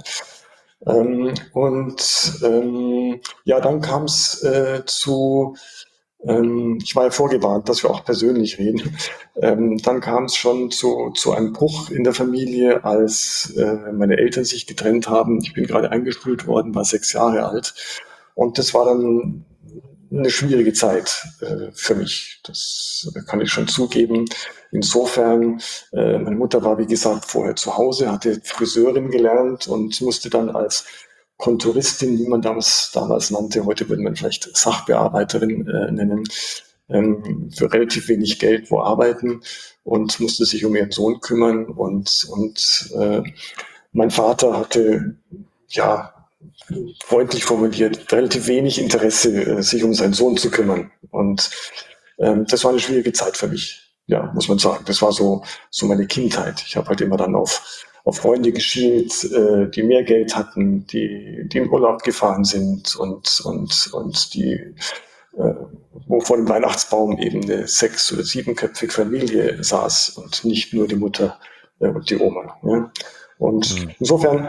Ja, dann kam es zu, ich war ja vorgewarnt, dass wir auch persönlich reden. Dann kam es schon zu einem Bruch in der Familie, als meine Eltern sich getrennt haben. Ich bin gerade eingeschult worden, war 6 Jahre alt. Und das war dann eine schwierige Zeit für mich. Das kann ich schon zugeben. Insofern, meine Mutter war, wie gesagt, vorher zu Hause, hatte Friseurin gelernt und musste dann als Konturistin, wie man damals nannte, heute würde man vielleicht Sachbearbeiterin nennen, für relativ wenig Geld wo arbeiten und musste sich um ihren Sohn kümmern. Und mein Vater hatte, ja, freundlich formuliert, relativ wenig Interesse, sich um seinen Sohn zu kümmern. Und das war eine schwierige Zeit für mich. ja, muss man sagen, das war so meine Kindheit. Ich habe halt immer dann auf Freunde geschielt, die mehr Geld hatten, die in Urlaub gefahren sind und die, äh, wo vor dem Weihnachtsbaum eben eine sechs- oder siebenköpfige Familie saß und nicht nur die Mutter und die Oma. Ja. Und Hm. insofern,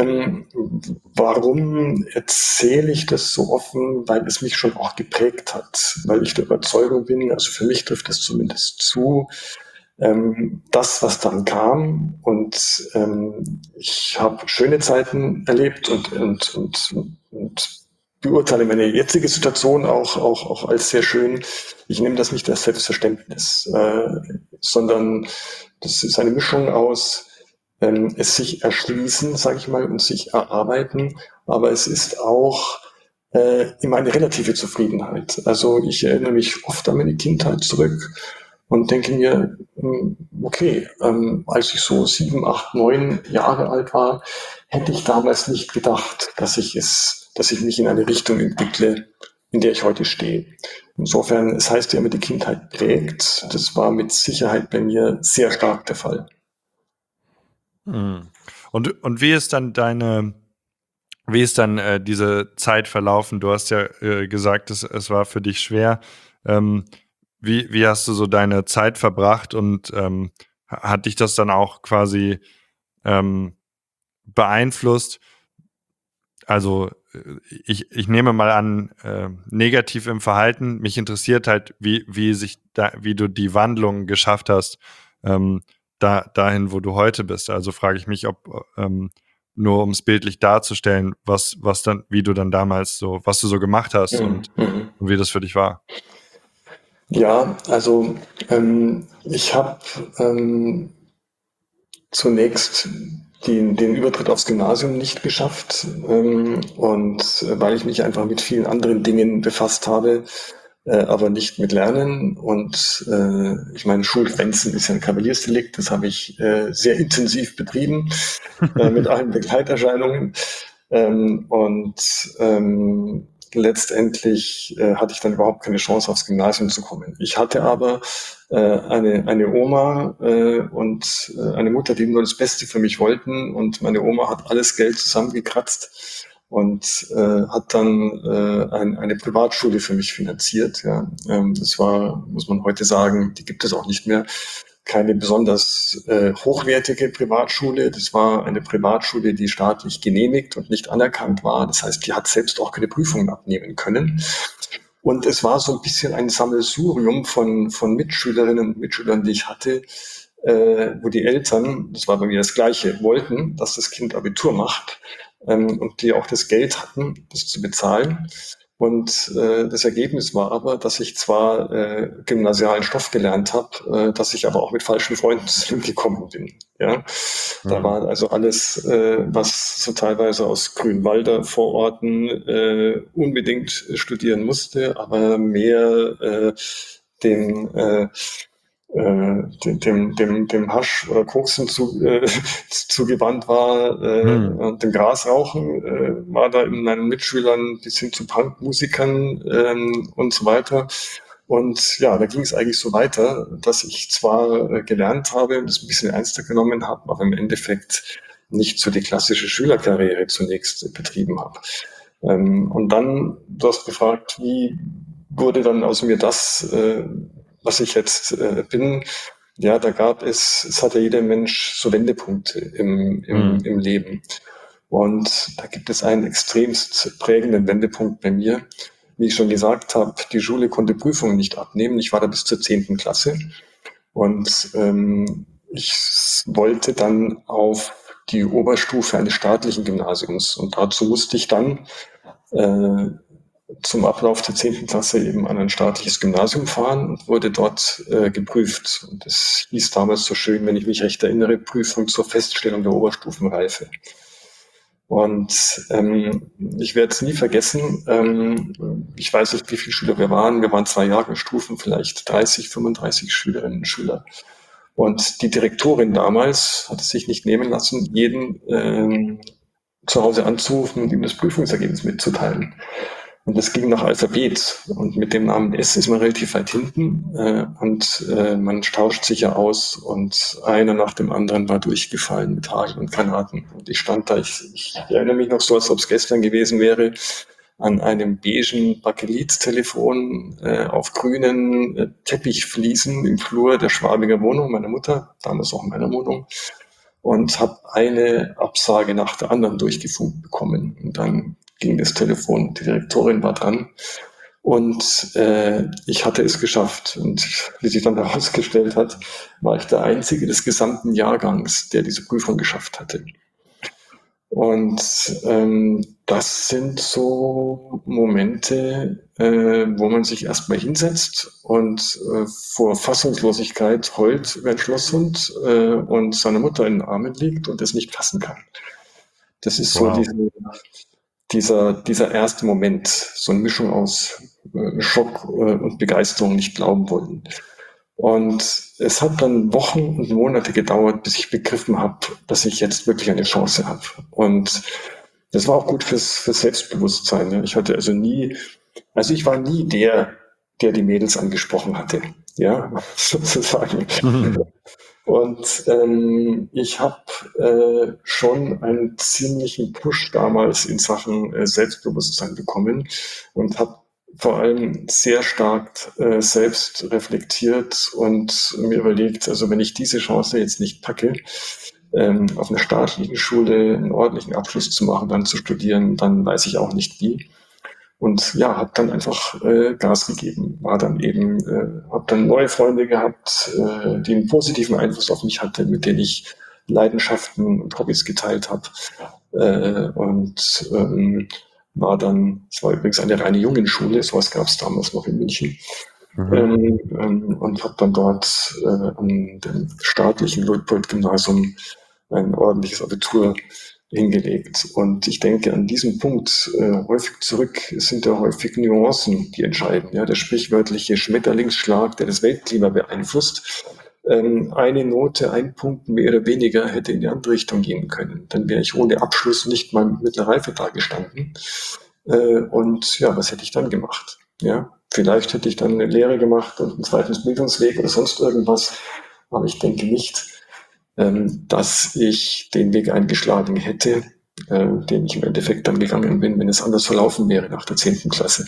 warum erzähle ich das so offen? Weil es mich schon auch geprägt hat, weil ich der Überzeugung bin, also für mich trifft es zumindest zu, das, was dann kam. Und ich habe schöne Zeiten erlebt und beurteile meine jetzige Situation auch als sehr schön. Ich nehme das nicht als Selbstverständnis, sondern das ist eine Mischung aus es sich erschließen, sage ich mal, und sich erarbeiten. Aber es ist auch immer eine relative Zufriedenheit. Also ich erinnere mich oft an meine Kindheit zurück und denke mir, okay, als ich so 7, 8, 9 Jahre alt war, hätte ich damals nicht gedacht, dass ich mich in eine Richtung entwickle, in der ich heute stehe. Insofern, es heißt ja immer, die Kindheit prägt. Das war mit Sicherheit bei mir sehr stark der Fall. Hm. Und wie ist dann diese Zeit verlaufen? Du hast ja gesagt, es war für dich schwer. Ähm, wie hast du so deine Zeit verbracht und hat dich das dann auch quasi ähm, beeinflusst? Also ich nehme mal an, negativ im Verhalten. Mich interessiert halt, wie du die Wandlung geschafft hast, ähm, dahin, wo du heute bist. Also frage ich mich, ob nur um es bildlich darzustellen, wie du dann damals so, was du so gemacht hast Mhm. Mhm. und wie das für dich war. Ja, also ich habe zunächst den Übertritt aufs Gymnasium nicht geschafft und weil ich mich einfach mit vielen anderen Dingen befasst habe, aber nicht mit Lernen. Und ich meine, Schulschwänzen ist ja ein Kavaliersdelikt, das habe ich sehr intensiv betrieben mit allen Begleiterscheinungen. Und letztendlich hatte ich dann überhaupt keine Chance, aufs Gymnasium zu kommen. Ich hatte aber eine Oma und eine Mutter, die nur das Beste für mich wollten. Und meine Oma hat alles Geld zusammengekratzt und hat dann eine Privatschule für mich finanziert. Ja. Das war, muss man heute sagen, die gibt es auch nicht mehr, keine besonders hochwertige Privatschule. Das war eine Privatschule, die staatlich genehmigt und nicht anerkannt war. Das heißt, die hat selbst auch keine Prüfungen abnehmen können. Und es war so ein bisschen ein Sammelsurium von Mitschülerinnen und Mitschülern, die ich hatte, wo die Eltern, das war bei mir das Gleiche, wollten, dass das Kind Abitur macht und die auch das Geld hatten, das zu bezahlen. Und das Ergebnis war aber, dass ich zwar gymnasialen Stoff gelernt habe, dass ich aber auch mit falschen Freunden zusammengekommen bin. Ja? Da Hm. war also alles, was so teilweise aus Grünwalder Vororten unbedingt studieren musste, aber mehr den dem Hasch oder Koksen zugewandt war Hm. und dem Grasrauchen, war da in meinen Mitschülern bis hin zu Punkmusikern und so weiter. Und ja, da ging es eigentlich so weiter, dass ich zwar gelernt habe und es ein bisschen ernster genommen habe, aber im Endeffekt nicht so die klassische Schülerkarriere zunächst betrieben habe. Und dann, du hast gefragt, wie wurde dann aus mir das, was ich jetzt bin? Ja, da gab es hat ja jeder Mensch so Wendepunkte Hm. im Leben. Und da gibt es einen extremst prägenden Wendepunkt bei mir. Wie ich schon gesagt habe, die Schule konnte Prüfungen nicht abnehmen. Ich war da bis zur 10. Klasse und ich wollte dann auf die Oberstufe eines staatlichen Gymnasiums und dazu musste ich dann äh, zum Ablauf der 10. Klasse eben an ein staatliches Gymnasium fahren und wurde dort geprüft. Und das hieß damals so schön, wenn ich mich recht erinnere, Prüfung zur Feststellung der Oberstufenreife. Und ich werde es nie vergessen, ich weiß nicht, wie viele Schüler wir waren 2 Jahrgangsstufen, vielleicht 30, 35 Schülerinnen und Schüler. Und die Direktorin damals hat es sich nicht nehmen lassen, jeden zu Hause anzurufen und ihm das Prüfungsergebnis mitzuteilen. Und das ging nach Alphabet. Und mit dem Namen S ist man relativ weit hinten man tauscht sich ja aus und einer nach dem anderen war durchgefallen mit Hageln und Granaten. Und ich stand da, ich erinnere mich noch so, als ob es gestern gewesen wäre, an einem beigen Bakelit-Telefon auf grünen Teppichfliesen im Flur der Schwabinger Wohnung meiner Mutter, damals auch in meiner Wohnung, und habe eine Absage nach der anderen durchgefunkt bekommen. Und dann ging das Telefon, die Direktorin war dran und ich hatte es geschafft. Und wie sich dann herausgestellt hat, war ich der Einzige des gesamten Jahrgangs, der diese Prüfung geschafft hatte. Und das sind so Momente, wo man sich erstmal hinsetzt und vor Fassungslosigkeit heult wie ein Schlosshund und seiner Mutter in den Armen liegt und es nicht fassen kann. Das ist so Wow. dieser erste Moment, so eine Mischung aus Schock und Begeisterung, nicht glauben wollen. Und es hat dann Wochen und Monate gedauert, bis ich begriffen habe, dass ich jetzt wirklich eine Chance habe. Und das war auch gut fürs Selbstbewusstsein. Ne? Ich war nie der die Mädels angesprochen hatte, ja, sozusagen. Und ich habe schon einen ziemlichen Push damals in Sachen Selbstbewusstsein bekommen und habe vor allem sehr stark selbst reflektiert und mir überlegt, also wenn ich diese Chance jetzt nicht packe, auf einer staatlichen Schule einen ordentlichen Abschluss zu machen, dann zu studieren, dann weiß ich auch nicht wie. Und ja, habe dann einfach Gas gegeben, habe dann neue Freunde gehabt, die einen positiven Einfluss auf mich hatten, mit denen ich Leidenschaften und Hobbys geteilt habe. Es war übrigens eine reine Jungenschule, sowas gab es damals noch in München. Mhm. Und habe dann dort an dem staatlichen Luitpold-Gymnasium ein ordentliches Abitur hingelegt. Und ich denke an diesem Punkt häufig zurück, es sind ja häufig Nuancen, die entscheiden. Ja, der sprichwörtliche Schmetterlingsschlag, der das Weltklima beeinflusst. Eine Note, ein Punkt mehr oder weniger hätte in die andere Richtung gehen können. Dann wäre ich ohne Abschluss nicht mal mit mittlerer Reife dagestanden. Und ja, was hätte ich dann gemacht? Ja, vielleicht hätte ich dann eine Lehre gemacht und einen zweiten Bildungsweg oder sonst irgendwas. Aber ich denke nicht, dass ich den Weg eingeschlagen hätte, den ich im Endeffekt dann gegangen bin, wenn es anders verlaufen wäre nach der 10. Klasse.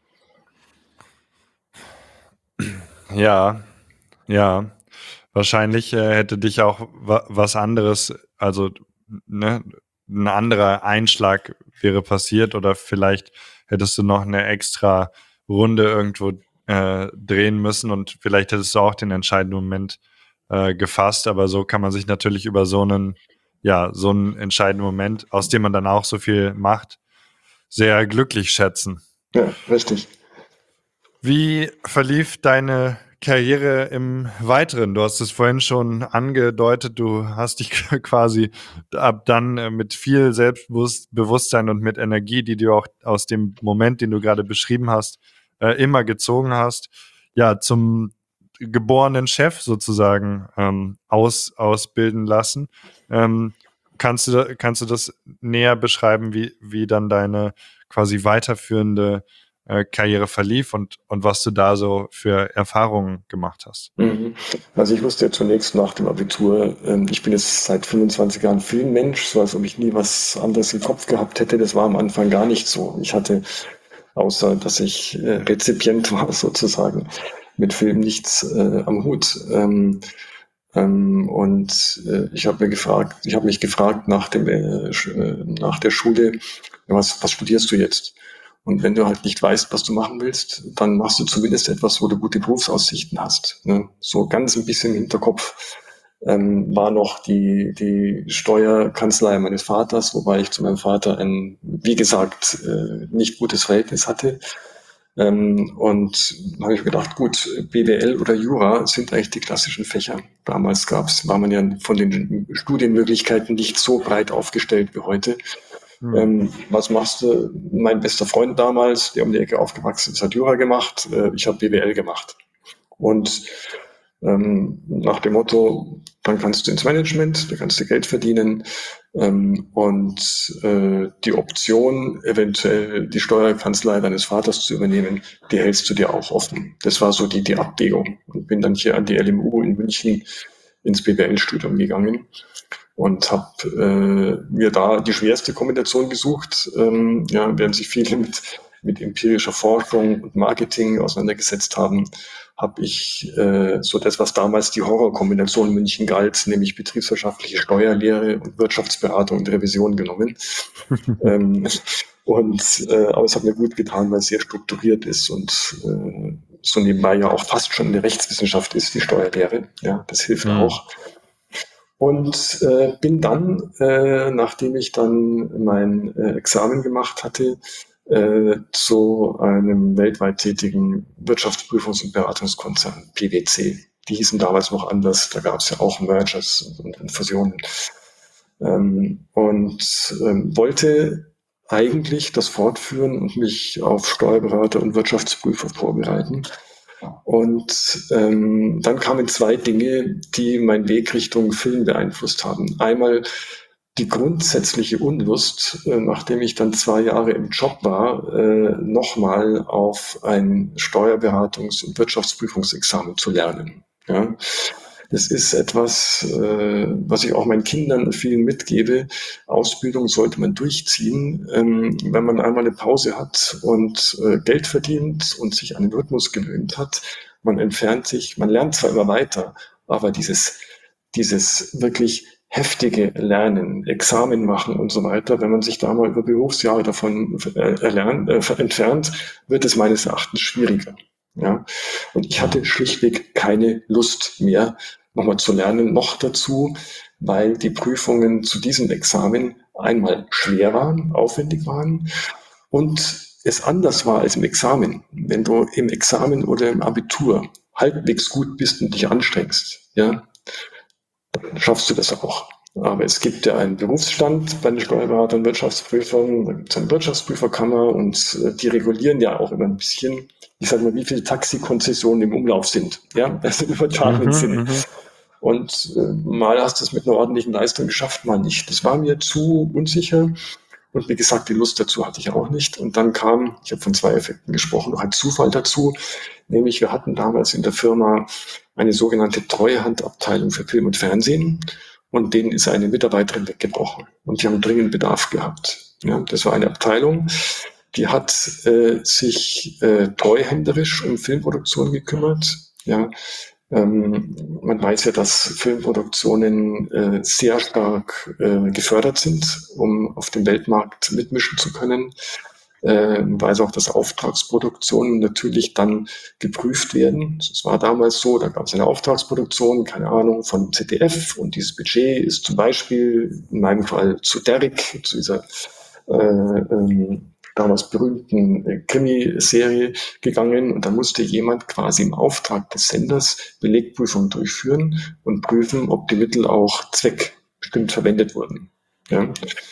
Ja, ja. Wahrscheinlich hätte dich auch was anderes, also ne, ein anderer Einschlag wäre passiert oder vielleicht hättest du noch eine extra Runde irgendwo drehen müssen und vielleicht hättest du auch den entscheidenden Moment gefasst, aber so kann man sich natürlich über so einen entscheidenden Moment, aus dem man dann auch so viel macht, sehr glücklich schätzen. Ja, richtig. Wie verlief deine Karriere im Weiteren? Du hast es vorhin schon angedeutet, du hast dich quasi ab dann mit viel Selbstbewusstsein und mit Energie, die du auch aus dem Moment, den du gerade beschrieben hast, immer gezogen hast, ja, zum geborenen Chef sozusagen ausbilden lassen. Kannst du das näher beschreiben, wie dann deine quasi weiterführende Karriere verlief und was du da so für Erfahrungen gemacht hast? Mhm. Also ich wusste ja zunächst nach dem Abitur, ich bin jetzt seit 25 Jahren Filmmensch, so als ob ich nie was anderes im Kopf gehabt hätte. Das war am Anfang gar nicht so. Ich hatte, außer dass ich Rezipient war sozusagen, mit Film nichts am Hut. Ich habe mich gefragt nach der Schule, ja, was studierst du jetzt? Und wenn du halt nicht weißt, was du machen willst, dann machst du zumindest etwas, wo du gute Berufsaussichten hast. Ne? So ganz ein bisschen im Hinterkopf war noch die Steuerkanzlei meines Vaters, wobei ich zu meinem Vater ein, wie gesagt, nicht gutes Verhältnis hatte. Und dann habe ich mir gedacht, gut, BWL oder Jura sind eigentlich die klassischen Fächer. Damals war man ja von den Studienmöglichkeiten nicht so breit aufgestellt wie heute. Hm. Was machst du? Mein bester Freund damals, der um die Ecke aufgewachsen ist, hat Jura gemacht. Ich habe BWL gemacht. Und nach dem Motto, dann kannst du ins Management, da kannst du Geld verdienen und die Option, eventuell die Steuerkanzlei deines Vaters zu übernehmen, die hältst du dir auch offen. Das war so die Abwägung. Und bin dann hier an die LMU in München ins BWL-Studium gegangen und habe mir da die schwerste Kombination gesucht, während sich viele mit empirischer Forschung und Marketing auseinandergesetzt haben, habe ich so das, was damals die Horrorkombination in München galt, nämlich betriebswirtschaftliche Steuerlehre und Wirtschaftsberatung und Revision genommen. Aber es hat mir gut getan, weil es sehr strukturiert ist und so nebenbei ja auch fast schon eine Rechtswissenschaft ist, die Steuerlehre. Ja, das hilft auch. Und bin dann, nachdem ich dann mein Examen gemacht hatte, zu einem weltweit tätigen Wirtschaftsprüfungs- und Beratungskonzern, PwC. Die hießen damals noch anders, da gab es ja auch Mergers und Fusionen. Wollte eigentlich das fortführen und mich auf Steuerberater und Wirtschaftsprüfer vorbereiten. Und dann kamen zwei Dinge, die meinen Weg Richtung Film beeinflusst haben. Einmal die grundsätzliche Unlust, nachdem ich dann 2 Jahre im Job war, nochmal auf ein Steuerberatungs- und Wirtschaftsprüfungsexamen zu lernen. Ja. Das ist etwas, was ich auch meinen Kindern vielen mitgebe. Ausbildung sollte man durchziehen. Wenn man einmal eine Pause hat und Geld verdient und sich an den Rhythmus gewöhnt hat, man entfernt sich, man lernt zwar immer weiter, aber dieses wirklich heftige Lernen, Examen machen und so weiter, wenn man sich da mal über Berufsjahre davon entfernt, wird es meines Erachtens schwieriger. Ja? Und ich hatte schlichtweg keine Lust mehr, nochmal zu lernen, noch dazu, weil die Prüfungen zu diesem Examen einmal schwer waren, aufwendig waren und es anders war als im Examen. Wenn du im Examen oder im Abitur halbwegs gut bist und dich anstrengst, ja, dann schaffst du das auch. Aber es gibt ja einen Berufsstand bei den Steuerberatern und Wirtschaftsprüfern, da gibt es eine Wirtschaftsprüferkammer und die regulieren ja auch immer ein bisschen, ich sage mal, wie viele Taxikonzessionen im Umlauf sind. Ja, das im übertragenen Sinne. Und mal hast du es mit einer ordentlichen Leistung geschafft, mal nicht. Das war mir zu unsicher. Und wie gesagt, die Lust dazu hatte ich auch nicht. Und dann kam, ich habe von 2 Effekten gesprochen, noch ein Zufall dazu. Nämlich wir hatten damals in der Firma eine sogenannte Treuhandabteilung für Film und Fernsehen. Und denen ist eine Mitarbeiterin weggebrochen. Und die haben dringend Bedarf gehabt. Ja, das war eine Abteilung, die hat sich treuhänderisch um Filmproduktion gekümmert. Ja, man weiß ja, dass Filmproduktionen sehr stark gefördert sind, um auf dem Weltmarkt mitmischen zu können. Man weiß auch, dass Auftragsproduktionen natürlich dann geprüft werden. Es war damals so, da gab es eine Auftragsproduktion, keine Ahnung, von ZDF und dieses Budget ist zum Beispiel in meinem Fall zu Derrick, zu dieser damals berühmten Krimiserie gegangen und da musste jemand quasi im Auftrag des Senders Belegprüfung durchführen und prüfen, ob die Mittel auch zweckbestimmt verwendet wurden. Ja?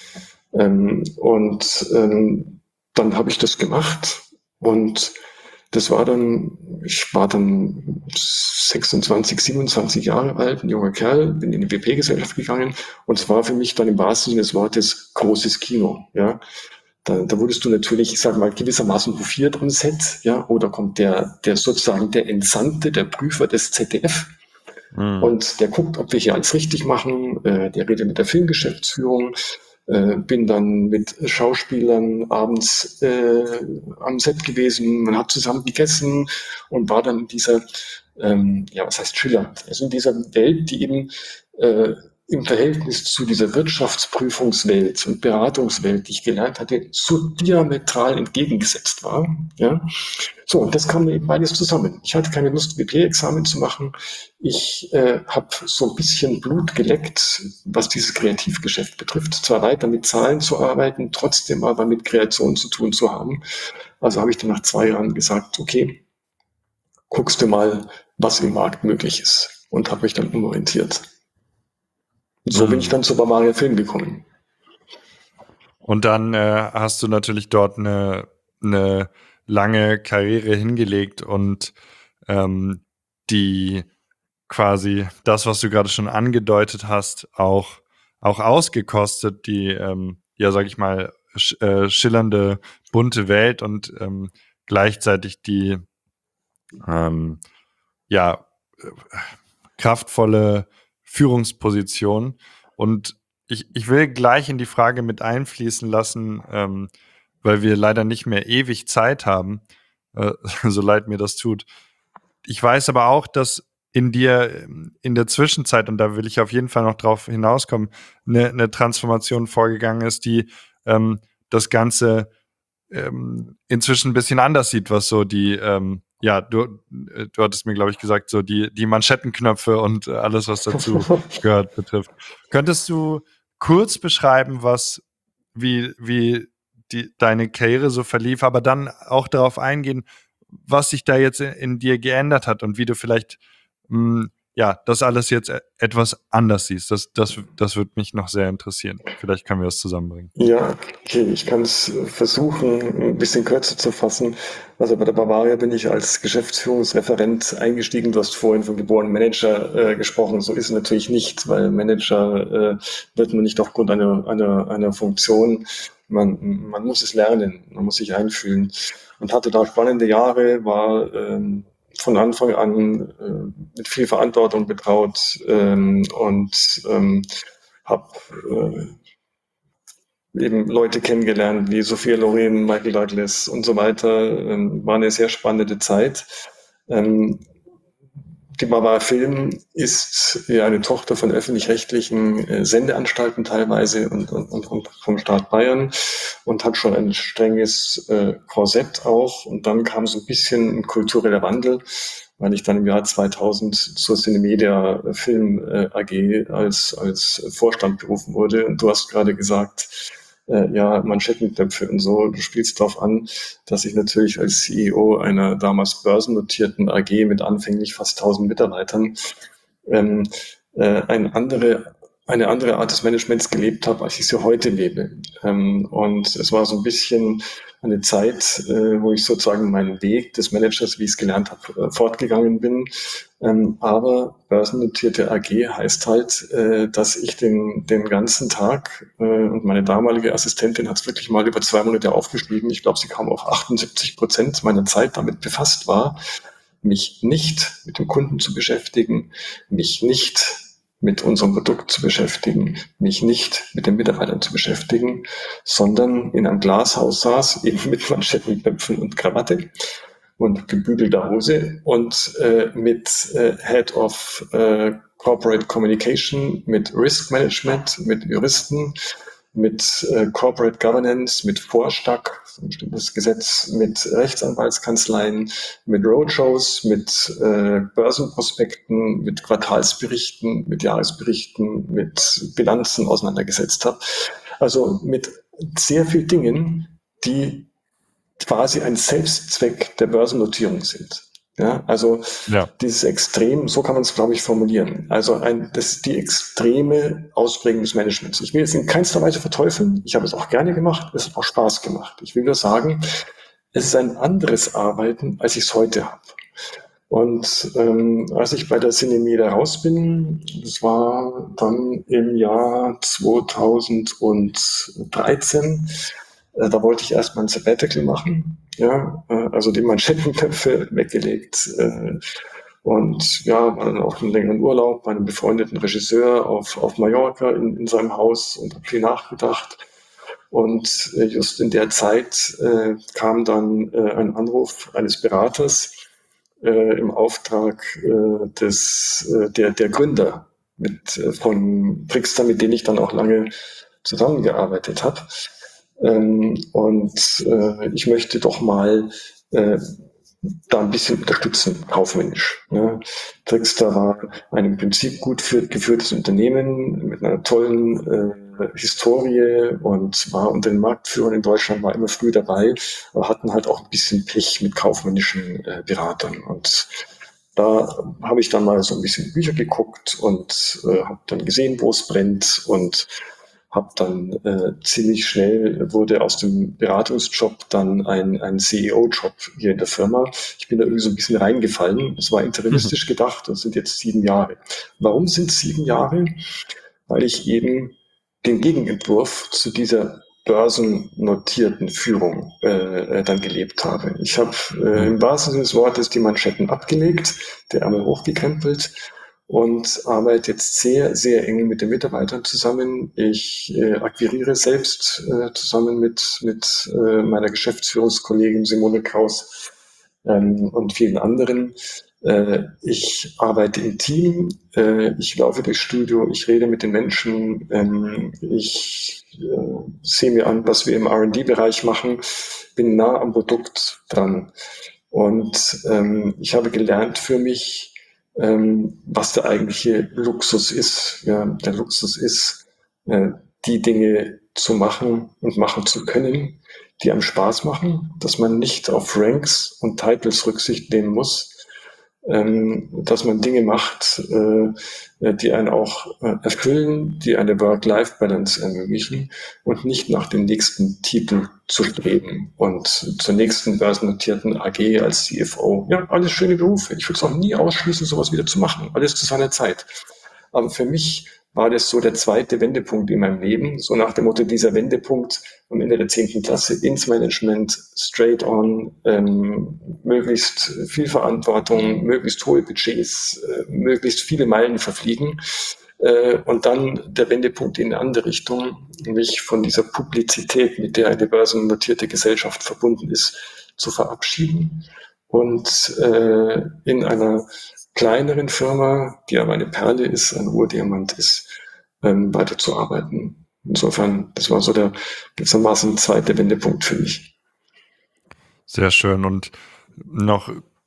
Dann habe ich das gemacht und das war dann, ich war dann 26, 27 Jahre alt, ein junger Kerl, bin in die WP-Gesellschaft gegangen und es war für mich dann im wahrsten Sinne des Wortes großes Kino. Ja? Da wurdest du natürlich, ich sage mal, gewissermaßen hofiert am Set, ja, oder kommt der sozusagen der Entsandte, der Prüfer des ZDF und der guckt, ob wir hier alles richtig machen, der redet mit der Filmgeschäftsführung, bin dann mit Schauspielern abends am Set gewesen, man hat zusammen gegessen und war dann in dieser, was heißt schillernd, also in dieser Welt, die eben im Verhältnis zu dieser Wirtschaftsprüfungswelt und Beratungswelt, die ich gelernt hatte, so diametral entgegengesetzt war. Ja? So, und das kam eben beides zusammen. Ich hatte keine Lust, WP-Examen zu machen. Ich habe so ein bisschen Blut geleckt, was dieses Kreativgeschäft betrifft. Zwar weiter mit Zahlen zu arbeiten, trotzdem aber mit Kreation zu tun zu haben. Also habe ich dann nach 2 Jahren gesagt, okay, guckst du mal, was im Markt möglich ist. Und habe mich dann umorientiert. So bin ich dann zu Bavaria Film gekommen. Und dann hast du natürlich dort eine lange Karriere hingelegt und die quasi das, was du gerade schon angedeutet hast, auch ausgekostet, die, sag ich mal, schillernde, bunte Welt und gleichzeitig die, ja, kraftvolle Führungsposition. Und ich will gleich in die Frage mit einfließen lassen, weil wir leider nicht mehr ewig Zeit haben, so leid mir das tut. Ich weiß aber auch, dass in dir in der Zwischenzeit, und da will ich auf jeden Fall noch drauf hinauskommen, eine Transformation vorgegangen ist, die das Ganze inzwischen ein bisschen anders sieht, was so die, du hattest mir, glaube ich, gesagt, so die Manschettenknöpfe und alles, was dazu gehört, betrifft. Könntest du kurz beschreiben, wie deine Karriere so verlief, aber dann auch darauf eingehen, was sich da jetzt in dir geändert hat und wie du vielleicht das alles jetzt etwas anders siehst. Das würde mich noch sehr interessieren. Vielleicht können wir das zusammenbringen. Ja, okay, ich kann es versuchen, ein bisschen kürzer zu fassen. Also bei der Bavaria bin ich als Geschäftsführungsreferent eingestiegen. Du hast vorhin von geborenen Manager gesprochen. So ist es natürlich nicht, weil Manager wird man nicht aufgrund einer Funktion. Man muss es lernen, man muss sich einfühlen. Und hatte da spannende Jahre, war von Anfang an mit viel Verantwortung betraut und habe eben Leute kennengelernt wie Sophia Loren, Michael Douglas und so weiter. War eine sehr spannende Zeit. Die Bavaria Film ist ja eine Tochter von öffentlich-rechtlichen Sendeanstalten teilweise und vom Staat Bayern und hat schon ein strenges Korsett auch. Und dann kam so ein bisschen ein kultureller Wandel, weil ich dann im Jahr 2000 zur Cinemedia Film AG als Vorstand berufen wurde. Und du hast gerade gesagt, Manschettenknöpfe und so. Du spielst darauf an, dass ich natürlich als CEO einer damals börsennotierten AG mit anfänglich fast 1000 Mitarbeitern eine andere Art des Managements gelebt habe, als ich sie heute lebe. Und es war so ein bisschen eine Zeit, wo ich sozusagen meinen Weg des Managers, wie ich es gelernt habe, fortgegangen bin. Aber börsennotierte AG heißt halt, dass ich den ganzen Tag, und meine damalige Assistentin hat es wirklich mal über 2 Monate aufgeschrieben, ich glaube, sie kam auf 78% meiner Zeit damit befasst war, mich nicht mit dem Kunden zu beschäftigen, mich nicht mit unserem Produkt zu beschäftigen, mich nicht mit den Mitarbeitern zu beschäftigen, sondern in einem Glashaus saß, eben mit Manschettenknöpfen und Krawatte und gebügelter Hose und mit Head of Corporate Communication, mit Risk Management, mit Juristen, mit Corporate Governance, mit Vorstack, ein bestimmtes Gesetz, mit Rechtsanwaltskanzleien, mit Roadshows, mit Börsenprospekten, mit Quartalsberichten, mit Jahresberichten, mit Bilanzen auseinandergesetzt habe. Also mit sehr vielen Dingen, die quasi ein Selbstzweck der Börsennotierung sind. Ja, also dieses Extrem, so kann man es, glaube ich, formulieren. Also das ist die extreme Ausprägung des Managements. Ich will jetzt in keinster Weise verteufeln. Ich habe es auch gerne gemacht. Es hat auch Spaß gemacht. Ich will nur sagen, es ist ein anderes Arbeiten, als ich es heute habe. Und als ich bei der Cinemedia raus bin, das war dann im Jahr 2013, da wollte ich erstmal ein Sabbatical machen, also die Manschettenknöpfe weggelegt und war dann auch einen längeren Urlaub bei einem befreundeten Regisseur auf Mallorca in seinem Haus und habe viel nachgedacht. Und just in der Zeit kam dann ein Anruf eines Beraters im Auftrag der Gründer von Trickster, mit denen ich dann auch lange zusammengearbeitet habe. Ich möchte doch mal da ein bisschen unterstützen, kaufmännisch. Ne? Trickster war ein im Prinzip gut geführtes Unternehmen mit einer tollen Historie und war unter den Marktführern in Deutschland, war immer früh dabei, aber hatten halt auch ein bisschen Pech mit kaufmännischen Beratern. Und da habe ich dann mal so ein bisschen Bücher geguckt und habe dann gesehen, wo es brennt und habe dann ziemlich schnell, wurde aus dem Beratungsjob dann ein CEO-Job hier in der Firma. Ich bin da irgendwie so ein bisschen reingefallen. Es war interimistisch gedacht und sind jetzt 7 Jahre. Warum sind es 7 Jahre? Weil ich eben den Gegenentwurf zu dieser börsennotierten Führung dann gelebt habe. Ich habe im wahrsten Sinne des Wortes die Manschetten abgelegt, der Ärmel hochgekrempelt und arbeite jetzt sehr, sehr eng mit den Mitarbeitern zusammen. Ich akquiriere selbst zusammen mit meiner Geschäftsführungskollegin Simone Kraus und vielen anderen. Ich arbeite im Team, ich laufe durchs Studio, ich rede mit den Menschen, ich sehe mir an, was wir im R&D-Bereich machen, bin nah am Produkt dran. Und ich habe gelernt für mich, was der eigentliche Luxus ist. Ja, der Luxus ist, die Dinge zu machen und machen zu können, die einem Spaß machen, dass man nicht auf Ranks und Titles Rücksicht nehmen muss, dass man Dinge macht, die einen auch erfüllen, die eine Work-Life-Balance ermöglichen und nicht nach dem nächsten Titel zu streben und zur nächsten börsennotierten AG als CFO. Ja, alles schöne Berufe. Ich würde es auch nie ausschließen, sowas wieder zu machen. Alles zu seiner Zeit. Aber für mich war das so der zweite Wendepunkt in meinem Leben, so nach dem Motto, dieser Wendepunkt am Ende der 10. Klasse ins Management, straight on, möglichst viel Verantwortung, möglichst hohe Budgets, möglichst viele Meilen verfliegen. Und dann der Wendepunkt in eine andere Richtung, mich von dieser Publizität, mit der eine börsennotierte Gesellschaft verbunden ist, zu verabschieden und in einer kleineren Firma, die aber eine Perle ist, ein Urdiamant ist, weiterzuarbeiten. Insofern, das war so der gewissermaßen zweite Wendepunkt für mich. Sehr schön. Und noch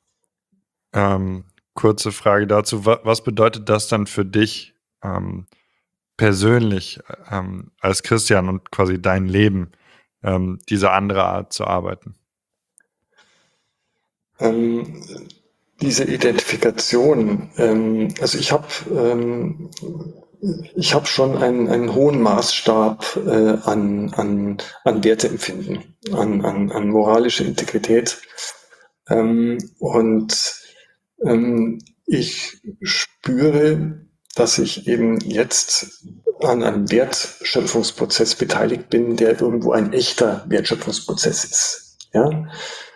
kurze Frage dazu. Was bedeutet das dann für dich persönlich als Christian und quasi dein Leben, diese andere Art zu arbeiten? Diese Identifikation, also ich habe schon einen hohen Maßstab an Werteempfinden, an moralische Integrität. Und ich spüre, dass ich eben jetzt an einem Wertschöpfungsprozess beteiligt bin, der irgendwo ein echter Wertschöpfungsprozess ist. Ja?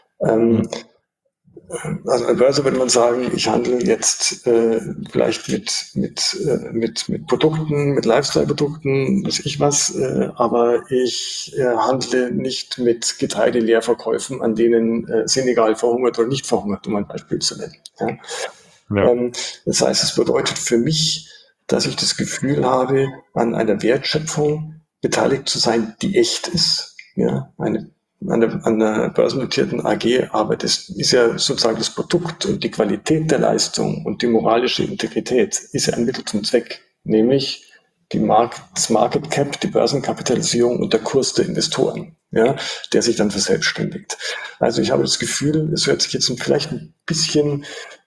Also an Börse würde man sagen, ich handle jetzt vielleicht mit Produkten, mit Lifestyle-Produkten, weiß ich was, aber ich handle nicht mit Getreideleerverkäufen, an denen Senegal verhungert oder nicht verhungert, um ein Beispiel zu nennen. Ja? Ja. Das heißt, es bedeutet für mich, dass ich das Gefühl habe, an einer Wertschöpfung beteiligt zu sein, die echt ist. Ja, an einer börsennotierten AG arbeitet, ist ja sozusagen das Produkt und die Qualität der Leistung und die moralische Integrität ist ja ein Mittel zum Zweck, nämlich das Market Cap, die Börsenkapitalisierung und der Kurs der Investoren, ja, der sich dann verselbstständigt. Also ich habe das Gefühl, es hört sich jetzt vielleicht ein bisschen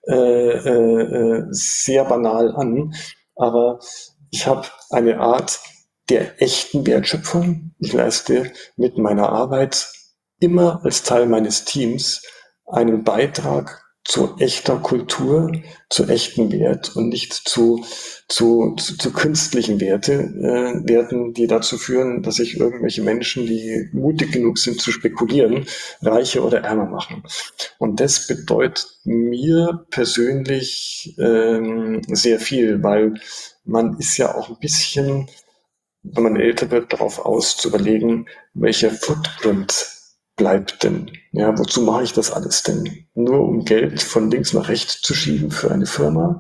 sehr banal an, aber ich habe eine Art der echten Wertschöpfung. Ich leiste mit meiner Arbeit immer als Teil meines Teams einen Beitrag zu echter Kultur, zu echten Wert und nicht zu künstlichen Werten, die dazu führen, dass sich irgendwelche Menschen, die mutig genug sind zu spekulieren, reicher oder ärmer machen. Und das bedeutet mir persönlich sehr viel, weil man ist ja auch ein bisschen, wenn man älter wird, darauf aus zu überlegen, welcher Footprint bleibt denn? Ja, wozu mache ich das alles denn? Nur um Geld von links nach rechts zu schieben für eine Firma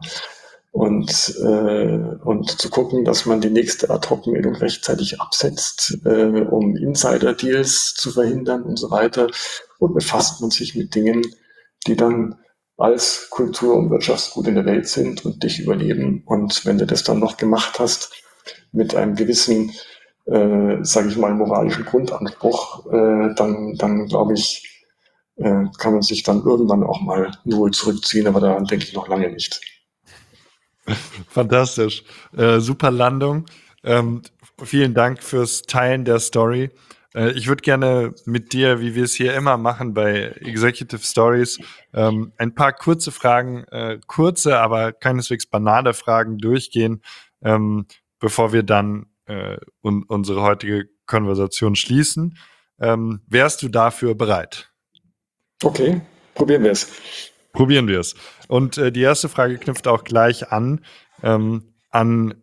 und zu gucken, dass man die nächste Ad-Hoc-Meldung rechtzeitig absetzt, um Insider-Deals zu verhindern und so weiter. Und befasst man sich mit Dingen, die dann als Kultur- und Wirtschaftsgut in der Welt sind und dich überleben. Und wenn du das dann noch gemacht hast, mit einem gewissen, sage ich mal, moralischen Grundanspruch, dann glaube ich, kann man sich dann irgendwann auch mal wohl zurückziehen, aber daran denke ich noch lange nicht. Fantastisch. Super Landung. vielen Dank fürs Teilen der Story. Ich würde gerne mit dir, wie wir es hier immer machen bei Executive Stories, ein paar kurze Fragen, kurze, aber keineswegs banale Fragen durchgehen, bevor wir dann unsere heutige Konversation schließen. Wärst du dafür bereit? Okay, probieren wir es. Probieren wir es. Und die erste Frage knüpft auch gleich an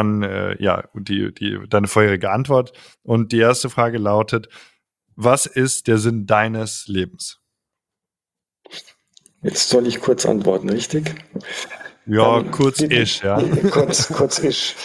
deine vorherige Antwort. Und die erste Frage lautet: Was ist der Sinn deines Lebens? Jetzt soll ich kurz antworten, richtig? Ja, kurz-ish, ja. Kurz-ish.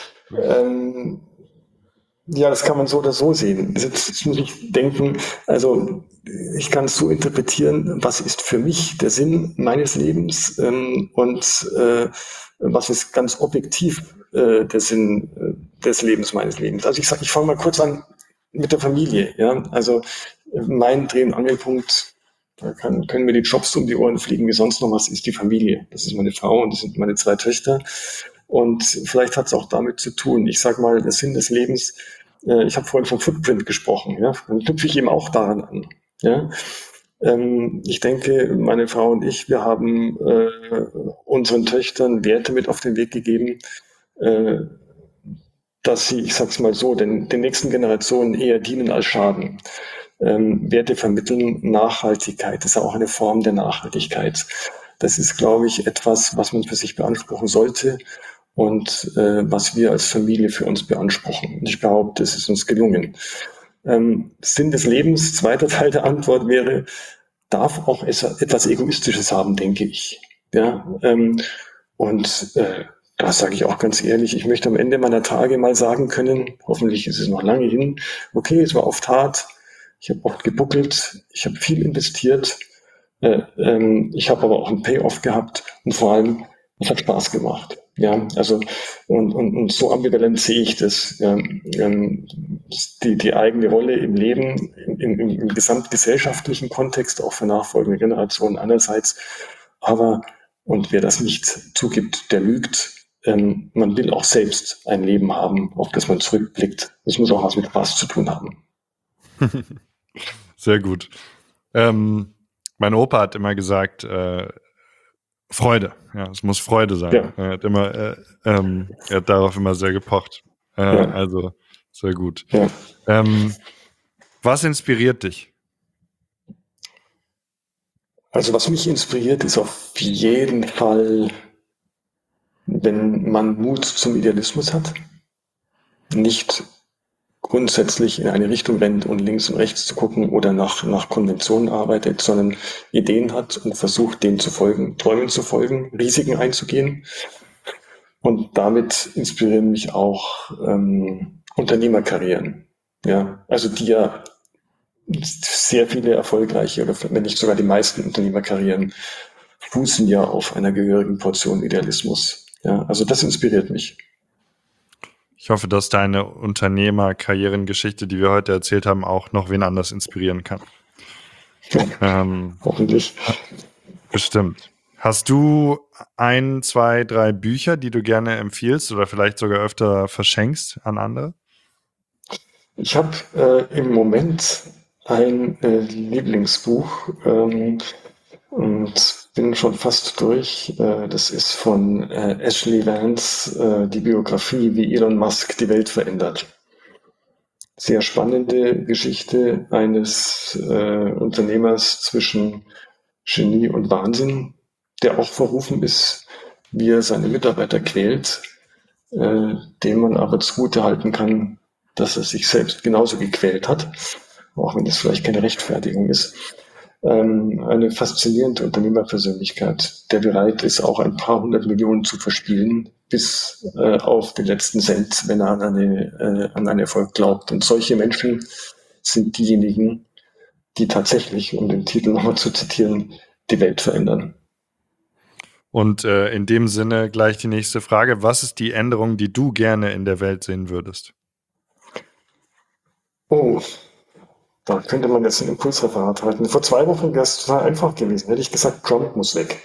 Ja, das kann man so oder so sehen. Jetzt muss ich denken, also ich kann es so interpretieren, was ist für mich der Sinn meines Lebens und was ist ganz objektiv der Sinn des Lebens meines Lebens. Also ich fange mal kurz an mit der Familie. Ja? Also mein Dreh- und Angelpunkt, können mir die Jobs um die Ohren fliegen wie sonst noch was, ist die Familie. Das ist meine Frau und das sind meine 2 Töchter. Und vielleicht hat es auch damit zu tun. Ich sage mal, der Sinn des Lebens, ich habe vorhin vom Footprint gesprochen, ja, dann knüpfe ich eben auch daran an. Ja. Ich denke, meine Frau und ich, wir haben unseren Töchtern Werte mit auf den Weg gegeben, äh, dass sie, ich sag's mal so, den nächsten Generationen eher dienen als schaden. Werte vermitteln, Nachhaltigkeit ist ja auch eine Form der Nachhaltigkeit. Das ist, glaube ich, etwas, was man für sich beanspruchen sollte und was wir als Familie für uns beanspruchen. Und ich behaupte, es ist uns gelungen. Sinn des Lebens, zweiter Teil der Antwort wäre, darf auch etwas Egoistisches haben, denke ich. Ja, und das sage ich auch ganz ehrlich, ich möchte am Ende meiner Tage mal sagen können, hoffentlich ist es noch lange hin, okay, es war oft hart, ich habe oft gebuckelt, ich habe viel investiert, ich habe aber auch einen Payoff gehabt und vor allem, es hat Spaß gemacht. Ja, also und so ambivalent sehe ich das. Die eigene Rolle im Leben, im gesamtgesellschaftlichen Kontext, auch für nachfolgende Generationen einerseits, aber und wer das nicht zugibt, der lügt. Man will auch selbst ein Leben haben, auf das man zurückblickt. Das muss auch was mit Spaß zu tun haben. Sehr gut. Mein Opa hat immer gesagt, Freude. Ja, es muss Freude sein. Ja. Er hat darauf immer sehr gepocht. Ja. Also sehr gut. Ja. Was inspiriert dich? Also was mich inspiriert, ist auf jeden Fall, wenn man Mut zum Idealismus hat, nicht grundsätzlich in eine Richtung rennt und links und rechts zu gucken oder nach Konventionen arbeitet, sondern Ideen hat und versucht, denen zu folgen, Träumen zu folgen, Risiken einzugehen. Und damit inspirieren mich auch Unternehmerkarrieren. Ja, also die ja sehr viele erfolgreiche oder wenn nicht sogar die meisten Unternehmerkarrieren fußen ja auf einer gehörigen Portion Idealismus. Ja, also das inspiriert mich. Ich hoffe, dass deine Unternehmerkarrierengeschichte, die wir heute erzählt haben, auch noch wen anders inspirieren kann. Hoffentlich. Bestimmt. Hast du 1, 2, 3 Bücher, die du gerne empfiehlst oder vielleicht sogar öfter verschenkst an andere? Ich habe im Moment ein Lieblingsbuch und bin schon fast durch. Das ist von Ashley Vance, die Biografie, wie Elon Musk die Welt verändert. Sehr spannende Geschichte eines Unternehmers zwischen Genie und Wahnsinn, der auch verrufen ist, wie er seine Mitarbeiter quält, dem man aber zugutehalten kann, dass er sich selbst genauso gequält hat, auch wenn das vielleicht keine Rechtfertigung ist. Eine faszinierende Unternehmerpersönlichkeit, der bereit ist, auch ein paar 100 Millionen zu verspielen, bis auf den letzten Cent, wenn er an einen Erfolg glaubt. Und solche Menschen sind diejenigen, die tatsächlich, um den Titel nochmal zu zitieren, die Welt verändern. Und in dem Sinne gleich die nächste Frage. Was ist die Änderung, die du gerne in der Welt sehen würdest? Oh, da könnte man jetzt ein Impulsreferat halten. Vor 2 Wochen wäre es total einfach gewesen. Hätte ich gesagt, Trump muss weg.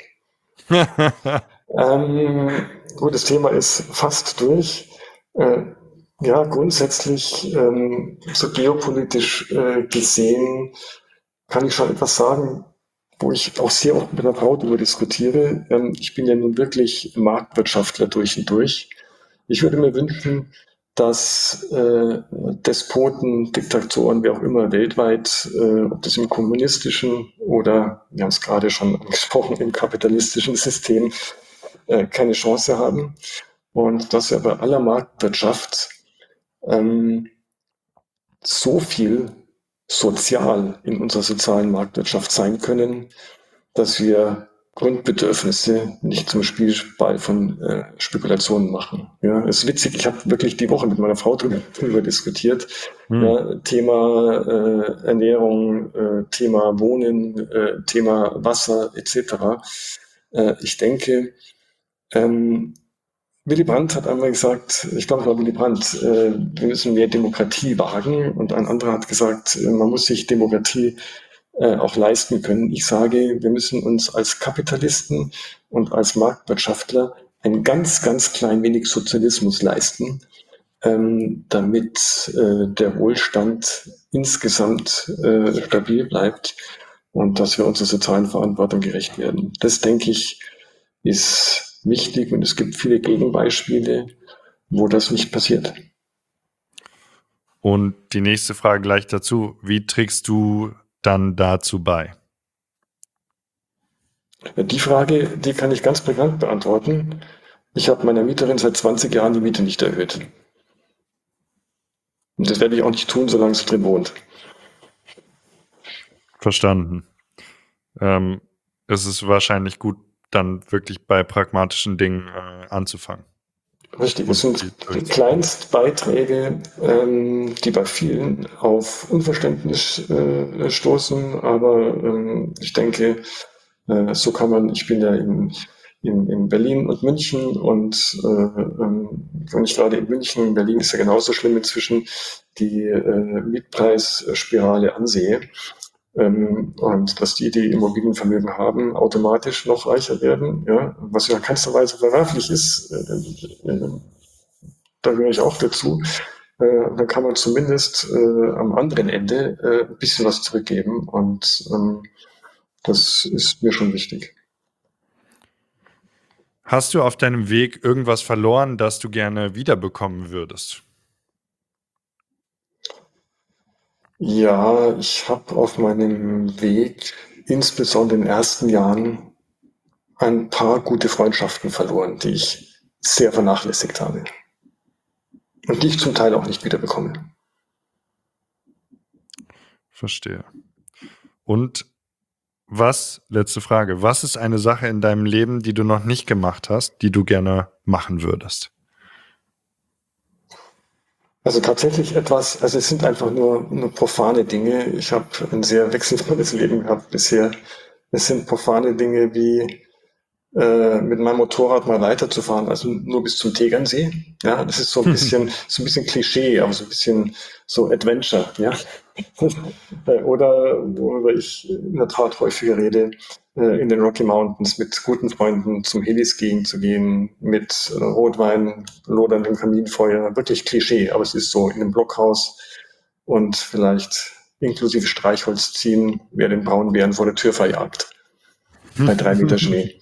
Gut, das Thema ist fast durch. Ja, grundsätzlich, so geopolitisch gesehen, kann ich schon etwas sagen, wo ich auch sehr oft mit meiner Frau darüber diskutiere. Ich bin ja nun wirklich Marktwirtschaftler durch und durch. Ich würde mir wünschen, dass Despoten, Diktatoren, wie auch immer, weltweit, ob das im kommunistischen oder, wir haben es gerade schon angesprochen, im kapitalistischen System, keine Chance haben. Und dass wir bei aller Marktwirtschaft ähm, so viel sozial in unserer sozialen Marktwirtschaft sein können, dass wir Grundbedürfnisse nicht zum Spielball von Spekulationen machen. Ja, es ist witzig, ich habe wirklich die Woche mit meiner Frau drüber diskutiert. Hm. Ja, Thema Ernährung, Thema Wohnen, Thema Wasser etc. Ich denke, ähm, Willy Brandt hat einmal gesagt, ich glaube, es war Willy Brandt, wir müssen mehr Demokratie wagen. Und ein anderer hat gesagt, man muss sich Demokratie auch leisten können. Ich sage, wir müssen uns als Kapitalisten und als Marktwirtschaftler ein ganz, ganz klein wenig Sozialismus leisten, damit der Wohlstand insgesamt stabil bleibt und dass wir unserer sozialen Verantwortung gerecht werden. Das, denke ich, ist wichtig und es gibt viele Gegenbeispiele, wo das nicht passiert. Und die nächste Frage gleich dazu. Wie trägst du dann dazu bei? Die Frage, die kann ich ganz prägnant beantworten. Ich habe meiner Mieterin seit 20 Jahren die Miete nicht erhöht. Und das werde ich auch nicht tun, solange sie drin wohnt. Verstanden. Es ist wahrscheinlich gut, dann wirklich bei pragmatischen Dingen anzufangen. Richtig, es Und sind die durchzuführen. Kleinstbeiträge, die bei vielen auf Unverständnis stoßen, aber ich denke, so kann man, ich bin ja in Berlin und München und wenn ich gerade in München, in Berlin ist ja genauso schlimm inzwischen, die Mietpreisspirale ansehe, und dass die Immobilienvermögen haben, automatisch noch reicher werden, ja, was ja keinster Weise verwerflich ist, da gehöre ich auch dazu. Dann kann man zumindest am anderen Ende ein bisschen was zurückgeben und das ist mir schon wichtig. Hast du auf deinem Weg irgendwas verloren, das du gerne wiederbekommen würdest? Ja, ich habe auf meinem Weg, insbesondere in den ersten Jahren, ein paar gute Freundschaften verloren, die ich sehr vernachlässigt habe und die ich zum Teil auch nicht wiederbekomme. Verstehe. Und letzte Frage, was ist eine Sache in deinem Leben, die du noch nicht gemacht hast, die du gerne machen würdest? Also tatsächlich etwas, also es sind einfach nur profane Dinge. Ich habe ein sehr wechselvolles Leben gehabt bisher. Es sind profane Dinge wie mit meinem Motorrad mal weiterzufahren, also nur bis zum Tegernsee. Ja, das ist so ein bisschen Klischee, aber so ein bisschen so Adventure, ja. Worüber ich in der Tat häufiger rede, in den Rocky Mountains mit guten Freunden zum Heliskiing zu gehen, mit Rotwein, loderndem Kaminfeuer. Wirklich Klischee, aber es ist so in einem Blockhaus und vielleicht inklusive Streichholz ziehen, wer den Braunbären vor der Tür verjagt. Bei 3 Meter Schnee.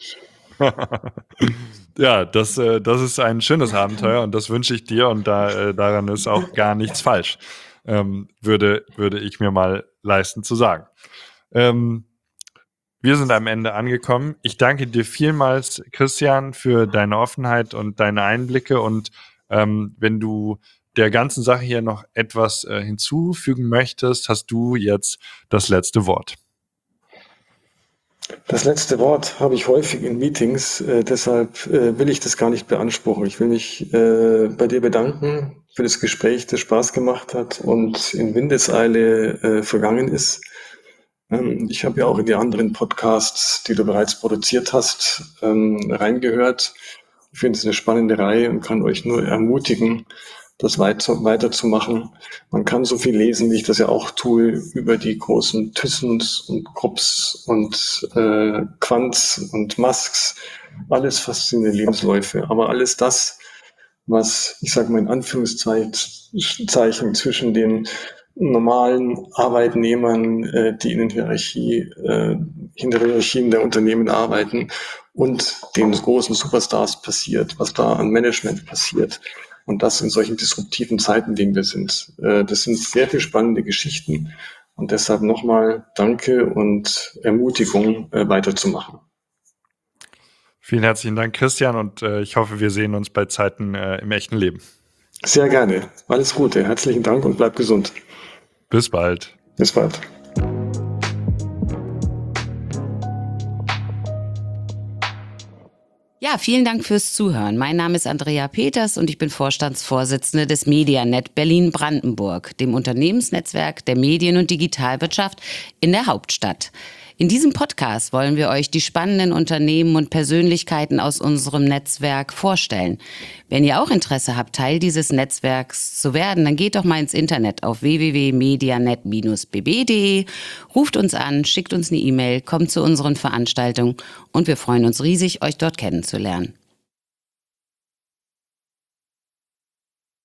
Ja, das ist ein schönes Abenteuer und das wünsche ich dir und daran ist auch gar nichts falsch, würde ich mir mal leisten zu sagen. Ähm, Wir sind am Ende angekommen. Ich danke dir vielmals, Christian, für deine Offenheit und deine Einblicke. Und wenn du der ganzen Sache hier noch etwas hinzufügen möchtest, hast du jetzt das letzte Wort. Das letzte Wort habe ich häufig in Meetings, deshalb will ich das gar nicht beanspruchen. Ich will mich bei dir bedanken für das Gespräch, das Spaß gemacht hat und in Windeseile vergangen ist. Ich habe ja auch in die anderen Podcasts, die du bereits produziert hast, reingehört. Ich finde es eine spannende Reihe und kann euch nur ermutigen, das weiterzumachen. Man kann so viel lesen, wie ich das ja auch tue, über die großen Thyssen's und Krupps und Quants und Musks. Alles faszinierende Lebensläufe. Aber alles das was, ich sage mal in Anführungszeichen, zwischen den normalen Arbeitnehmern, die in den Hierarchien der Unternehmen arbeiten, und den großen Superstars passiert, was da an Management passiert. Und das in solchen disruptiven Zeiten, in denen wir sind. Das sind sehr viel spannende Geschichten. Und deshalb nochmal Danke und Ermutigung, weiterzumachen. Vielen herzlichen Dank, Christian, und ich hoffe, wir sehen uns bei Zeiten im echten Leben. Sehr gerne. Alles Gute. Herzlichen Dank und bleib gesund. Bis bald. Bis bald. Ja, vielen Dank fürs Zuhören. Mein Name ist Andrea Peters und ich bin Vorstandsvorsitzende des Medianet Berlin-Brandenburg, dem Unternehmensnetzwerk der Medien- und Digitalwirtschaft in der Hauptstadt. In diesem Podcast wollen wir euch die spannenden Unternehmen und Persönlichkeiten aus unserem Netzwerk vorstellen. Wenn ihr auch Interesse habt, Teil dieses Netzwerks zu werden, dann geht doch mal ins Internet auf www.medianet-bb.de, ruft uns an, schickt uns eine E-Mail, kommt zu unseren Veranstaltungen und wir freuen uns riesig, euch dort kennenzulernen.